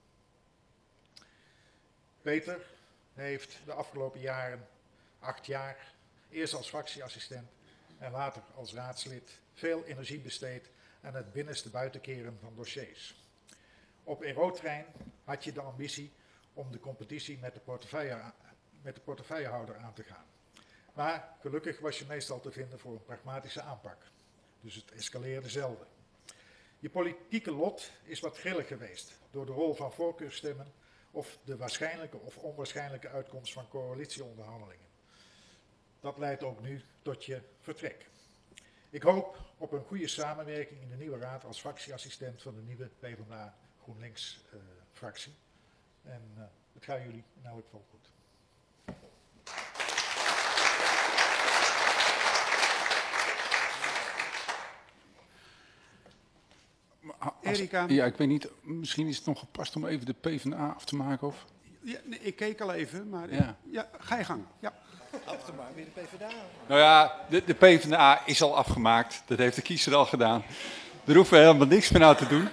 Peter heeft de afgelopen jaren, acht jaar, eerst als fractieassistent en later als raadslid, veel energie besteed aan het binnenste buitenkeren van dossiers. Op Aerotrein had je de ambitie om de competitie met de, portefeuille, met de portefeuillehouder aan te gaan. Maar gelukkig was je meestal te vinden voor een pragmatische aanpak. Dus het escaleerde zelden. Je politieke lot is wat grillig geweest door de rol van voorkeurstemmen of de waarschijnlijke of onwaarschijnlijke uitkomst van coalitieonderhandelingen. Dat leidt ook nu tot je vertrek. Ik hoop op een goede samenwerking in de nieuwe raad als fractieassistent van de nieuwe PvdA GroenLinks uh, fractie. En uh, het gaat jullie in elk geval goed. Erika. Ja, ik weet niet, misschien is het nog gepast om even de PvdA af te maken, of? Ja, nee, ik keek al even, maar ja. Ja, ga je gang. Ja. Af te maken, weer de PvdA. Nou ja, de, de PvdA is al afgemaakt. Dat heeft de kiezer al gedaan. Daar hoeven we helemaal niks meer aan te doen.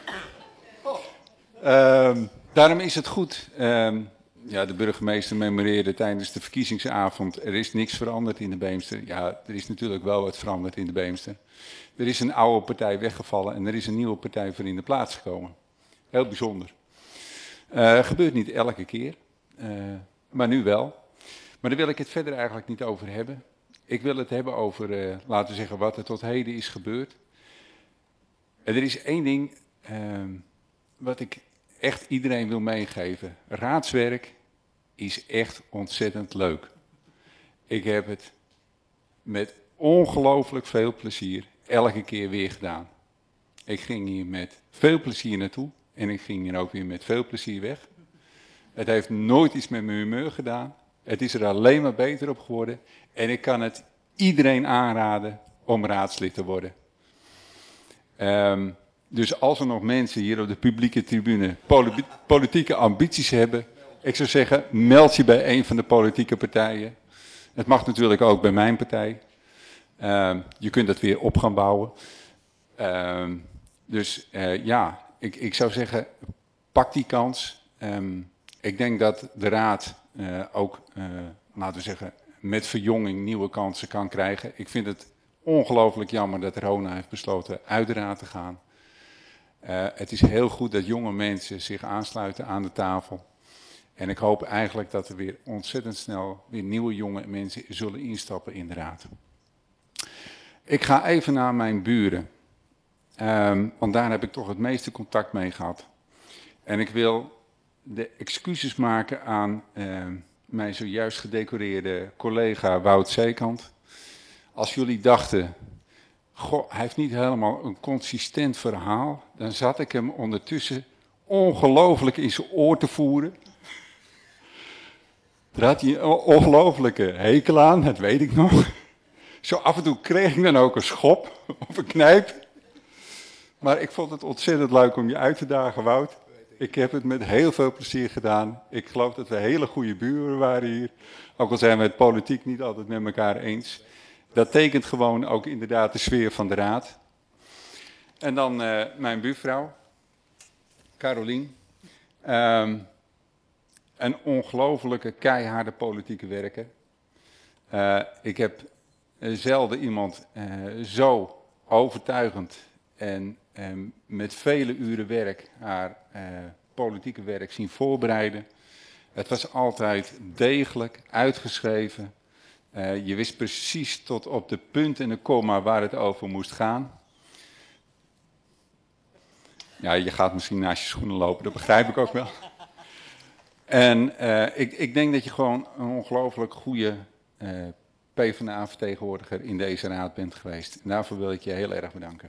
Um, daarom is het goed. Um, ja, de burgemeester memoreerde tijdens de verkiezingsavond. Er is niks veranderd in de Beemster. Ja, er is natuurlijk wel wat veranderd in de Beemster. Er is een oude partij weggevallen en er is een nieuwe partij voor in de plaats gekomen. Heel bijzonder. Uh, gebeurt niet elke keer, uh, maar nu wel. Maar daar wil ik het verder eigenlijk niet over hebben. Ik wil het hebben over, uh, laten we zeggen, wat er tot heden is gebeurd. En er is één ding uh, wat ik echt iedereen wil meegeven. Raadswerk is echt ontzettend leuk. Ik heb het met ongelooflijk veel plezier elke keer weer gedaan. Ik ging hier met veel plezier naartoe en ik ging hier ook weer met veel plezier weg. Het heeft nooit iets met mijn humeur gedaan. Het is er alleen maar beter op geworden. En ik kan het iedereen aanraden om raadslid te worden. Um, dus als er nog mensen hier op de publieke tribune poli- politieke ambities hebben, Ik zou zeggen, meld je bij een van de politieke partijen. Het mag natuurlijk ook bij mijn partij. Uh, je kunt dat weer op gaan bouwen. Uh, dus uh, ja, ik, ik zou zeggen, pak die kans. Um, ik denk dat de Raad uh, ook, uh, laten we zeggen, met verjonging nieuwe kansen kan krijgen. Ik vind het ongelooflijk jammer dat Rona heeft besloten uit de Raad te gaan. Uh, het is heel goed dat jonge mensen zich aansluiten aan de tafel. En ik hoop eigenlijk dat er weer ontzettend snel weer nieuwe jonge mensen zullen instappen in de Raad. Ik ga even naar mijn buren. Um, want daar heb ik toch het meeste contact mee gehad. En ik wil de excuses maken aan uh, mijn zojuist gedecoreerde collega Wout Zeekant. Als jullie dachten, goh, hij heeft niet helemaal een consistent verhaal, dan zat ik hem ondertussen ongelooflijk in zijn oor te voeren. Daar had hij een ongelooflijke hekel aan, dat weet ik nog. Zo af en toe kreeg ik dan ook een schop of een knijp. Maar ik vond het ontzettend leuk om je uit te dagen, Wout. Ik heb het met heel veel plezier gedaan. Ik geloof dat we hele goede buren waren hier. Ook al zijn we het politiek niet altijd met elkaar eens. Dat tekent gewoon ook inderdaad de sfeer van de Raad. En dan uh, mijn buurvrouw, Carolien. Um, een ongelofelijke keiharde politieke werker. Uh, ik heb uh, zelden iemand uh, zo overtuigend en um, met vele uren werk haar uh, politieke werk zien voorbereiden. Het was altijd degelijk, uitgeschreven. Uh, je wist precies tot op de punt en de komma waar het over moest gaan. Ja, je gaat misschien naast je schoenen lopen, dat begrijp ik ook wel. En uh, ik, ik denk dat je gewoon een ongelooflijk goede uh, PvdA-vertegenwoordiger in deze raad bent geweest. En daarvoor wil ik je heel erg bedanken.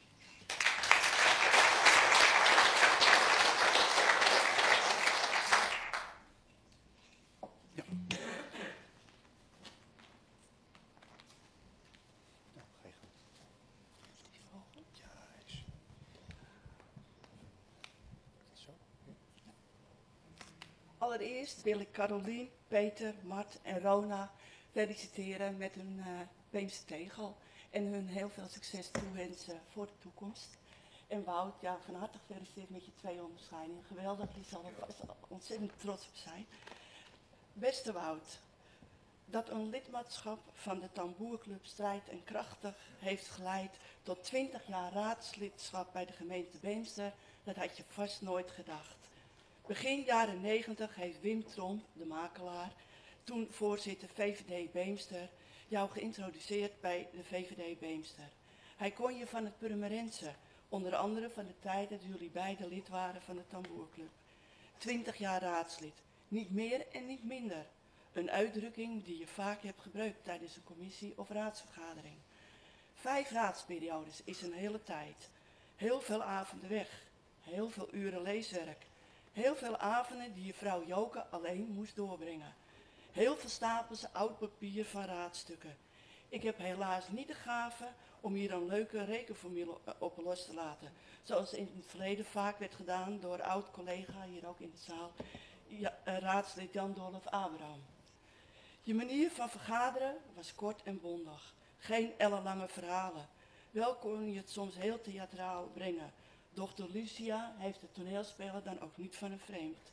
Ja. Allereerst wil ik Carolien, Peter, Mart en Rona feliciteren met hun uh, Beemster tegel en hun heel veel succes toewensen voor de toekomst. En Wout, ja, van harte gefeliciteerd met je twee onderscheidingen. Geweldig, je zal er ontzettend trots op zijn. Beste Wout, dat een lidmaatschap van de Tamboerclub strijd en krachtig heeft geleid tot twintig jaar raadslidschap bij de gemeente Beemster, dat had je vast nooit gedacht. Begin jaren negentig heeft Wim Tromp, de makelaar, toen voorzitter V V D Beemster, jou geïntroduceerd bij de V V D Beemster. Hij kon je van het Purmerense, onder andere van de tijd dat jullie beide lid waren van de Tamboerclub. Twintig jaar raadslid, niet meer en niet minder. Een uitdrukking die je vaak hebt gebruikt tijdens een commissie of raadsvergadering. Vijf raadsperiodes is een hele tijd. Heel veel avonden weg, heel veel uren leeswerk. Heel veel avonden die je vrouw Joke alleen moest doorbrengen. Heel veel stapels oud papier van raadstukken. Ik heb helaas niet de gave om hier een leuke rekenformule op los te laten. Zoals in het verleden vaak werd gedaan door oud-collega, hier ook in de zaal, ja, raadslid Jan Dolf Abraham. Je manier van vergaderen was kort en bondig. Geen ellenlange verhalen. Wel kon je het soms heel theatraal brengen. Dochter Lucia heeft het toneelspelen dan ook niet van een vreemd.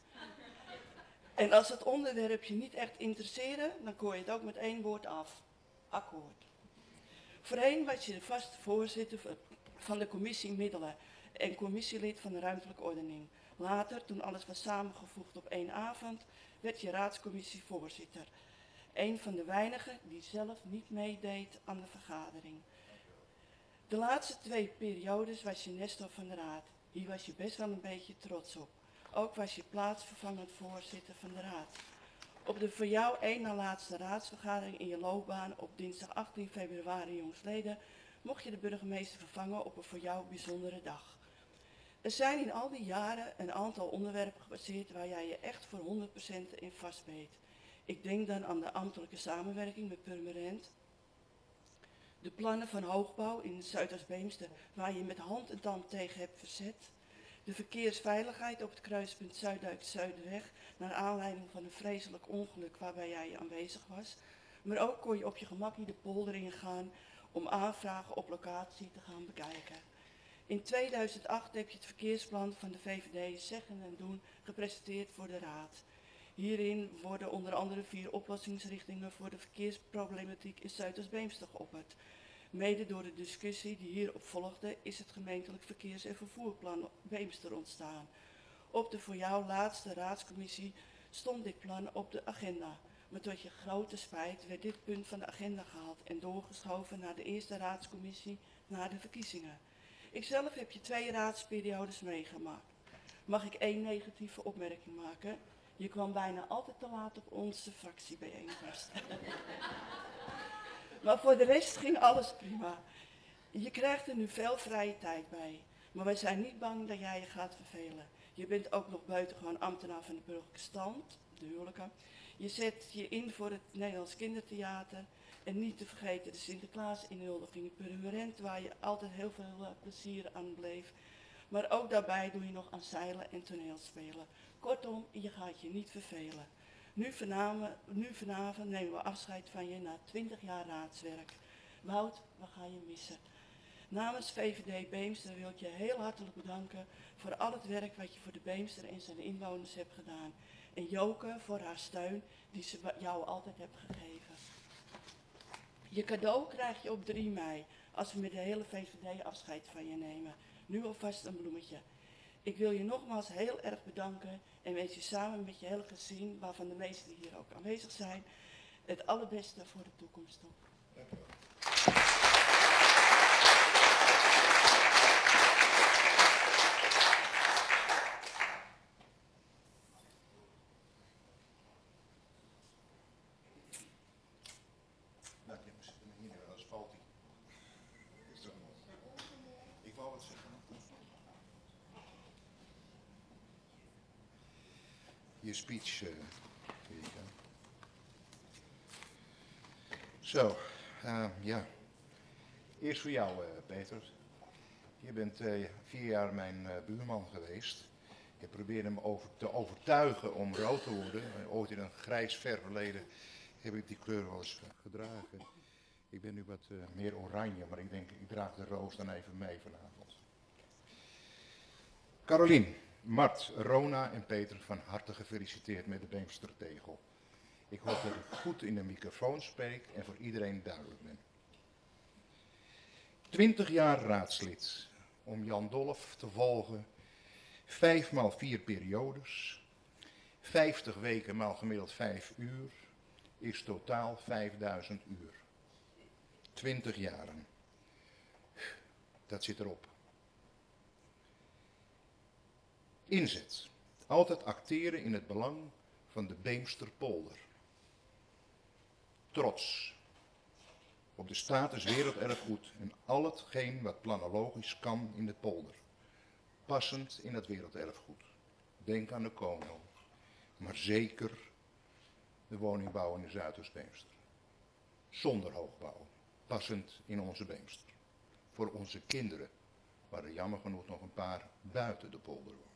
En als het onderwerp je niet echt interesseerde, dan kon je het ook met één woord af. Akkoord. Voorheen was je de vaste voorzitter van de commissie Middelen en commissielid van de ruimtelijke ordening. Later, toen alles was samengevoegd op één avond, werd je raadscommissievoorzitter. Een van de weinigen die zelf niet meedeed aan de vergadering. De laatste twee periodes was je Nestor van de Raad. Hier was je best wel een beetje trots op. Ook was je plaatsvervangend voorzitter van de Raad. Op de voor jou één na laatste raadsvergadering in je loopbaan op dinsdag achttien februari jongsleden mocht je de burgemeester vervangen op een voor jou bijzondere dag. Er zijn in al die jaren een aantal onderwerpen gebaseerd waar jij je echt voor honderd procent in vastbeet. Ik denk dan aan de ambtelijke samenwerking met Purmerend. De plannen van hoogbouw in Zuidoost-Beemster waar je met hand en tand tegen hebt verzet. De verkeersveiligheid op het kruispunt Zuidduik-Zuiderweg, naar aanleiding van een vreselijk ongeluk waarbij jij aanwezig was. Maar ook kon je op je gemak hier de polder ingaan om aanvragen op locatie te gaan bekijken. In tweeduizend acht heb je het verkeersplan van de V V D Zeggen en Doen gepresenteerd voor de Raad. Hierin worden onder andere vier oplossingsrichtingen voor de verkeersproblematiek in Zuidoost-Beemster geopperd. Mede door de discussie die hierop volgde is het gemeentelijk verkeers- en vervoerplan Beemster ontstaan. Op de voor jou laatste raadscommissie stond dit plan op de agenda. Maar tot je grote spijt werd dit punt van de agenda gehaald en doorgeschoven naar de eerste raadscommissie na de verkiezingen. Ikzelf heb je twee raadsperiodes meegemaakt. Mag ik één negatieve opmerking maken? Je kwam bijna altijd te laat op onze fractiebijeenkomst. Maar voor de rest ging alles prima. Je krijgt er nu veel vrije tijd bij. Maar wij zijn niet bang dat jij je gaat vervelen. Je bent ook nog buitengewoon ambtenaar van de burgerlijke stand, de huwelijken. Je zet je in voor het Nederlands Kindertheater. En niet te vergeten de Sinterklaas-inhuldiging Purmerend, waar je altijd heel veel uh, plezier aan bleef. Maar ook daarbij doe je nog aan zeilen en toneelspelen. Kortom, je gaat je niet vervelen. Nu vanavond, nu vanavond nemen we afscheid van je na twintig jaar raadswerk. Wout, we gaan je missen. Namens V V D Beemster wil ik je heel hartelijk bedanken voor al het werk wat je voor de Beemster en zijn inwoners hebt gedaan. En Joke voor haar steun die ze jou altijd hebt gegeven. Je cadeau krijg je op drie mei, als we met de hele V V D afscheid van je nemen. Nu alvast een bloemetje. Ik wil je nogmaals heel erg bedanken en wens je samen met je hele gezin, waarvan de meesten hier ook aanwezig zijn, het allerbeste voor de toekomst toe. Dank u wel. Nou, ja, we zitten hier, dat valt hij. Ik wou wat zeggen. Je speech, uh, Erika. Zo, uh, ja. Eerst voor jou, uh, Peter. Je bent uh, vier jaar mijn uh, buurman geweest. Je probeerde hem over te overtuigen om rood te worden. Uh, ooit in een grijs ver verleden heb ik die kleur wel eens gedragen. Ik ben nu wat uh, meer oranje, maar ik denk, ik draag de roos dan even mee vanavond. Carolien, Mart, Rona en Peter, van harte gefeliciteerd met de Beemster Tegel. Ik hoop dat ik goed in de microfoon spreek en voor iedereen duidelijk ben. Twintig jaar raadslid, om Jan Dolf te volgen, vijf maal vier periodes, vijftig weken maal gemiddeld vijf uur, is totaal vijfduizend uur. Twintig jaren. Dat zit erop. Inzet. Altijd acteren in het belang van de Beemsterpolder. Trots op de status werelderfgoed en al hetgeen wat planologisch kan in de polder. Passend in het werelderfgoed. Denk aan de Kono, maar zeker de woningbouw in de Zuidoost-Beemster. Zonder hoogbouw, passend in onze Beemster. Voor onze kinderen, waar er jammer genoeg nog een paar buiten de polder wonen.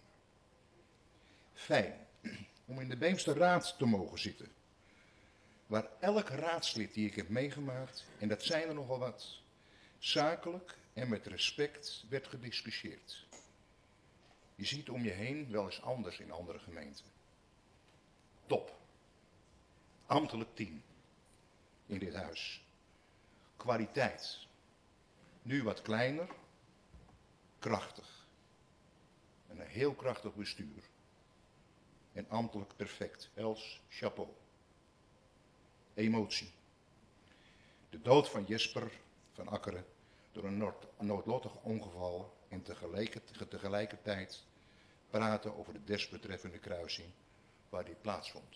Fijn om in de Beemsterraad te mogen zitten, waar elk raadslid die ik heb meegemaakt, en dat zijn er nogal wat, zakelijk en met respect werd gediscussieerd. Je ziet om je heen wel eens anders in andere gemeenten. Top. Ambtelijk team in dit huis. Kwaliteit. Nu wat kleiner, krachtig. En een heel krachtig bestuur. En ambtelijk perfect. Els, chapeau. Emotie. De dood van Jesper van Akkeren door een nood, noodlottig ongeval en tegelijkertijd, tegelijkertijd praten over de desbetreffende kruising waar die plaatsvond.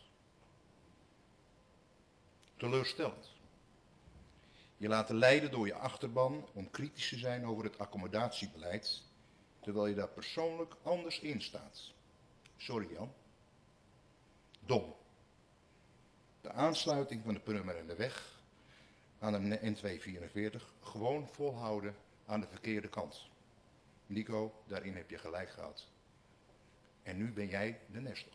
Teleurstellend. Je laten leiden door je achterban om kritisch te zijn over het accommodatiebeleid, terwijl je daar persoonlijk anders in staat. Sorry Jan. Dom. De aansluiting van de Purmerende weg aan de N tweehonderdvierenveertig gewoon volhouden aan de verkeerde kant. Nico, daarin heb je gelijk gehad. En nu ben jij de Nestor.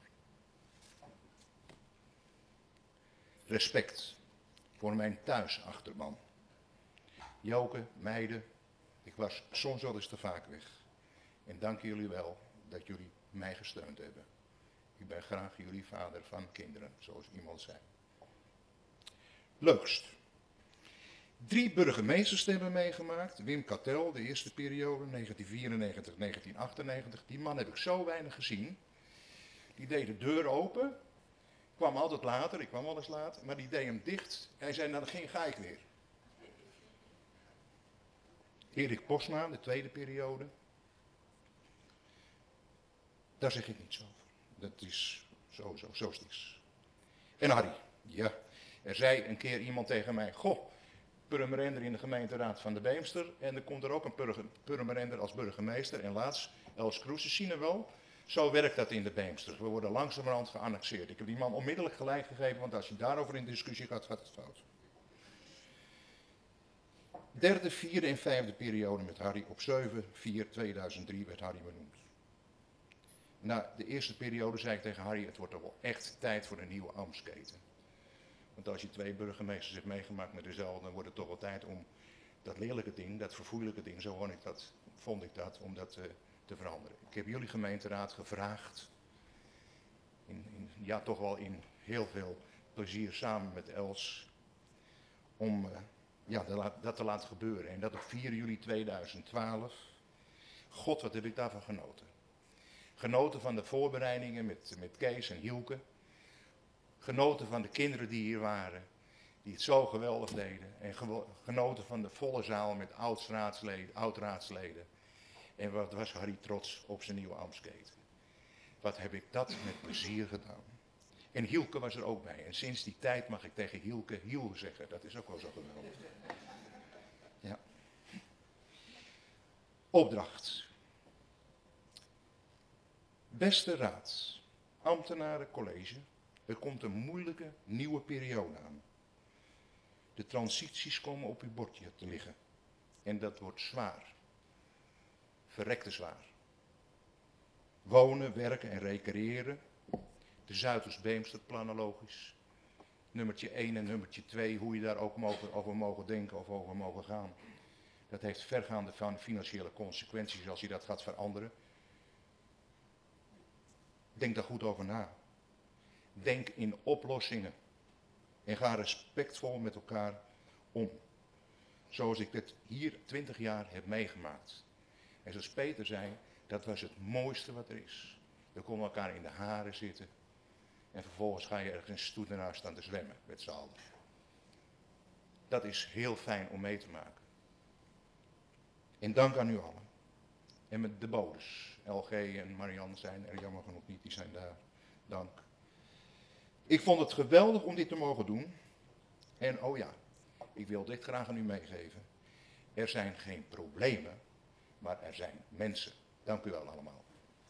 Respect voor mijn thuisachterban. Joke, meiden, ik was soms wel eens te vaak weg. En dank jullie wel dat jullie mij gesteund hebben. Ik ben graag jullie vader van kinderen, zoals iemand zei. Leukst. Drie burgemeesterstemmen meegemaakt. Wim Kattel, de eerste periode, negentien vierennegentig tot negentien achtennegentig. Die man heb ik zo weinig gezien. Die deed de deur open. Kwam altijd later, ik kwam wel eens laat. Maar die deed hem dicht. Hij zei, nou dan ging, ga ik weer. Erik Posma, de tweede periode. Daar zeg ik niets over. Dat is zo, zo, zo is het. En Harry, ja. Er zei een keer iemand tegen mij, goh, Purmerender in de gemeenteraad van de Beemster. En er komt er ook een Purmerender als burgemeester. En laatst, Els Kroes, zien we wel. Zo werkt dat in de Beemster. We worden langzamerhand geannexeerd. Ik heb die man onmiddellijk gelijk gegeven, want als je daarover in discussie gaat, gaat het fout. Derde, vierde en vijfde periode met Harry. Op zeven vier tweeduizend drie werd Harry benoemd. Na de eerste periode zei ik tegen Harry, het wordt toch wel echt tijd voor een nieuwe ambtsketen. Want als je twee burgemeesters hebt meegemaakt met dezelfde, dan wordt het toch wel tijd om dat lelijke ding, dat verfoeilijke ding, zo vond ik dat, vond ik dat om dat uh, te veranderen. Ik heb jullie gemeenteraad gevraagd, in, in, ja toch wel in heel veel plezier samen met Els, om uh, ja, dat, dat te laten gebeuren. En dat op vier juli tweeduizend twaalf, god wat heb ik daarvan genoten. Genoten van de voorbereidingen met, met Kees en Hielke. Genoten van de kinderen die hier waren, die het zo geweldig deden. En genoten van de volle zaal met oud-raadsleden. Oud-raadsleden. En wat was Harry trots op zijn nieuwe ambtsketen. Wat heb ik dat met plezier gedaan. En Hielke was er ook bij. En sinds die tijd mag ik tegen Hielke Hiel zeggen. Dat is ook wel zo geweldig. Ja. Opdracht. Beste raad, ambtenaren, college. Er komt een moeilijke nieuwe periode aan. De transities komen op uw bordje te liggen. En dat wordt zwaar. Verrekte zwaar. Wonen, werken en recreëren. De Zuidoost-Beemster planologisch. Nummertje één en nummertje twee, hoe je daar ook mogen, over mogen denken of over mogen gaan. Dat heeft vergaande financiële consequenties als je dat gaat veranderen. Denk daar goed over na. Denk in oplossingen. En ga respectvol met elkaar om. Zoals ik dit hier twintig jaar heb meegemaakt. En zoals Peter zei, dat was het mooiste wat er is. We konden elkaar in de haren zitten. En vervolgens ga je ergens in stoet ernaast staan te zwemmen met z'n allen. Dat is heel fijn om mee te maken. En dank aan u allen. En met de bodes. L G en Marianne zijn er jammer genoeg niet, die zijn daar. Dank. Ik vond het geweldig om dit te mogen doen. En oh ja, ik wil dit graag aan u meegeven. Er zijn geen problemen, maar er zijn mensen. Dank u wel allemaal.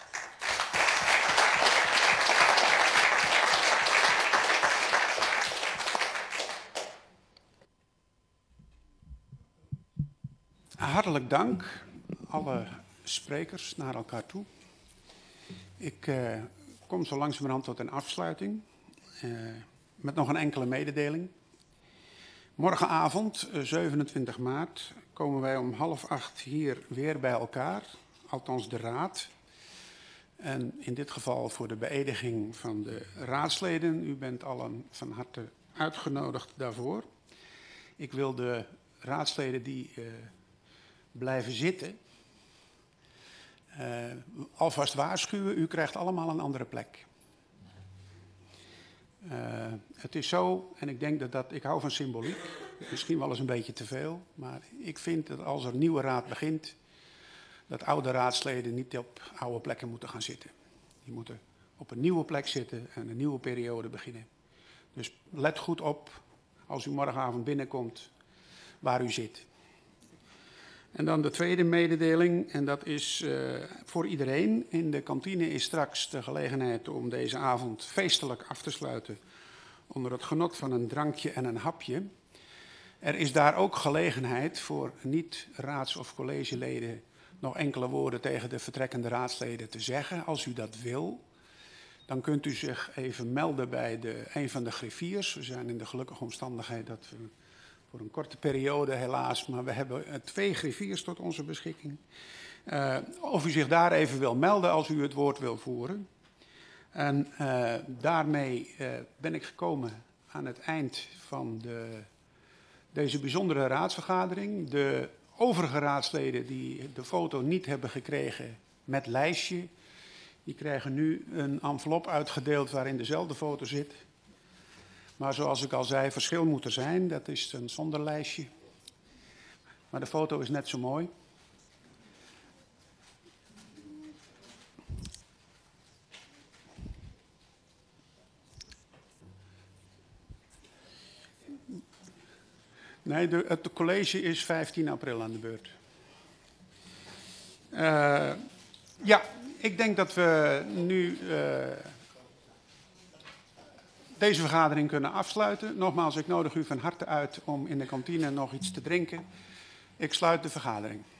Hartelijk dank, alle sprekers naar elkaar toe. Ik uh, kom zo langzamerhand tot een afsluiting. Uh, met nog een enkele mededeling. Morgenavond, uh, zevenentwintig maart, komen wij om half acht hier weer bij elkaar. Althans de raad. En in dit geval voor de beëdiging van de raadsleden. U bent allen van harte uitgenodigd daarvoor. Ik wil de raadsleden die uh, blijven zitten uh, alvast waarschuwen. U krijgt allemaal een andere plek. Uh, het is zo, en ik denk dat dat, ik hou van symboliek, misschien wel eens een beetje te veel, maar ik vind dat als er een nieuwe raad begint, dat oude raadsleden niet op oude plekken moeten gaan zitten. Die moeten op een nieuwe plek zitten en een nieuwe periode beginnen. Dus let goed op, als u morgenavond binnenkomt, waar u zit. En dan de tweede mededeling, en dat is uh, voor iedereen. In de kantine is straks de gelegenheid om deze avond feestelijk af te sluiten onder het genot van een drankje en een hapje. Er is daar ook gelegenheid voor niet-raads- of collegeleden nog enkele woorden tegen de vertrekkende raadsleden te zeggen. Als u dat wil, dan kunt u zich even melden bij de, een van de griffiers. We zijn in de gelukkige omstandigheid dat we voor een korte periode helaas, maar we hebben twee griffiers tot onze beschikking. Uh, of u zich daar even wil melden als u het woord wil voeren. En uh, daarmee uh, ben ik gekomen aan het eind van de, deze bijzondere raadsvergadering. De overige raadsleden die de foto niet hebben gekregen met lijstje, die krijgen nu een envelop uitgedeeld waarin dezelfde foto zit. Maar zoals ik al zei, verschil moet er zijn. Dat is een zonder lijstje. Maar de foto is net zo mooi. Nee, de, het college is vijftien april aan de beurt. Uh, ja, ik denk dat we nu uh, deze vergadering kunnen afsluiten. Nogmaals, ik nodig u van harte uit om in de kantine nog iets te drinken. Ik sluit de vergadering.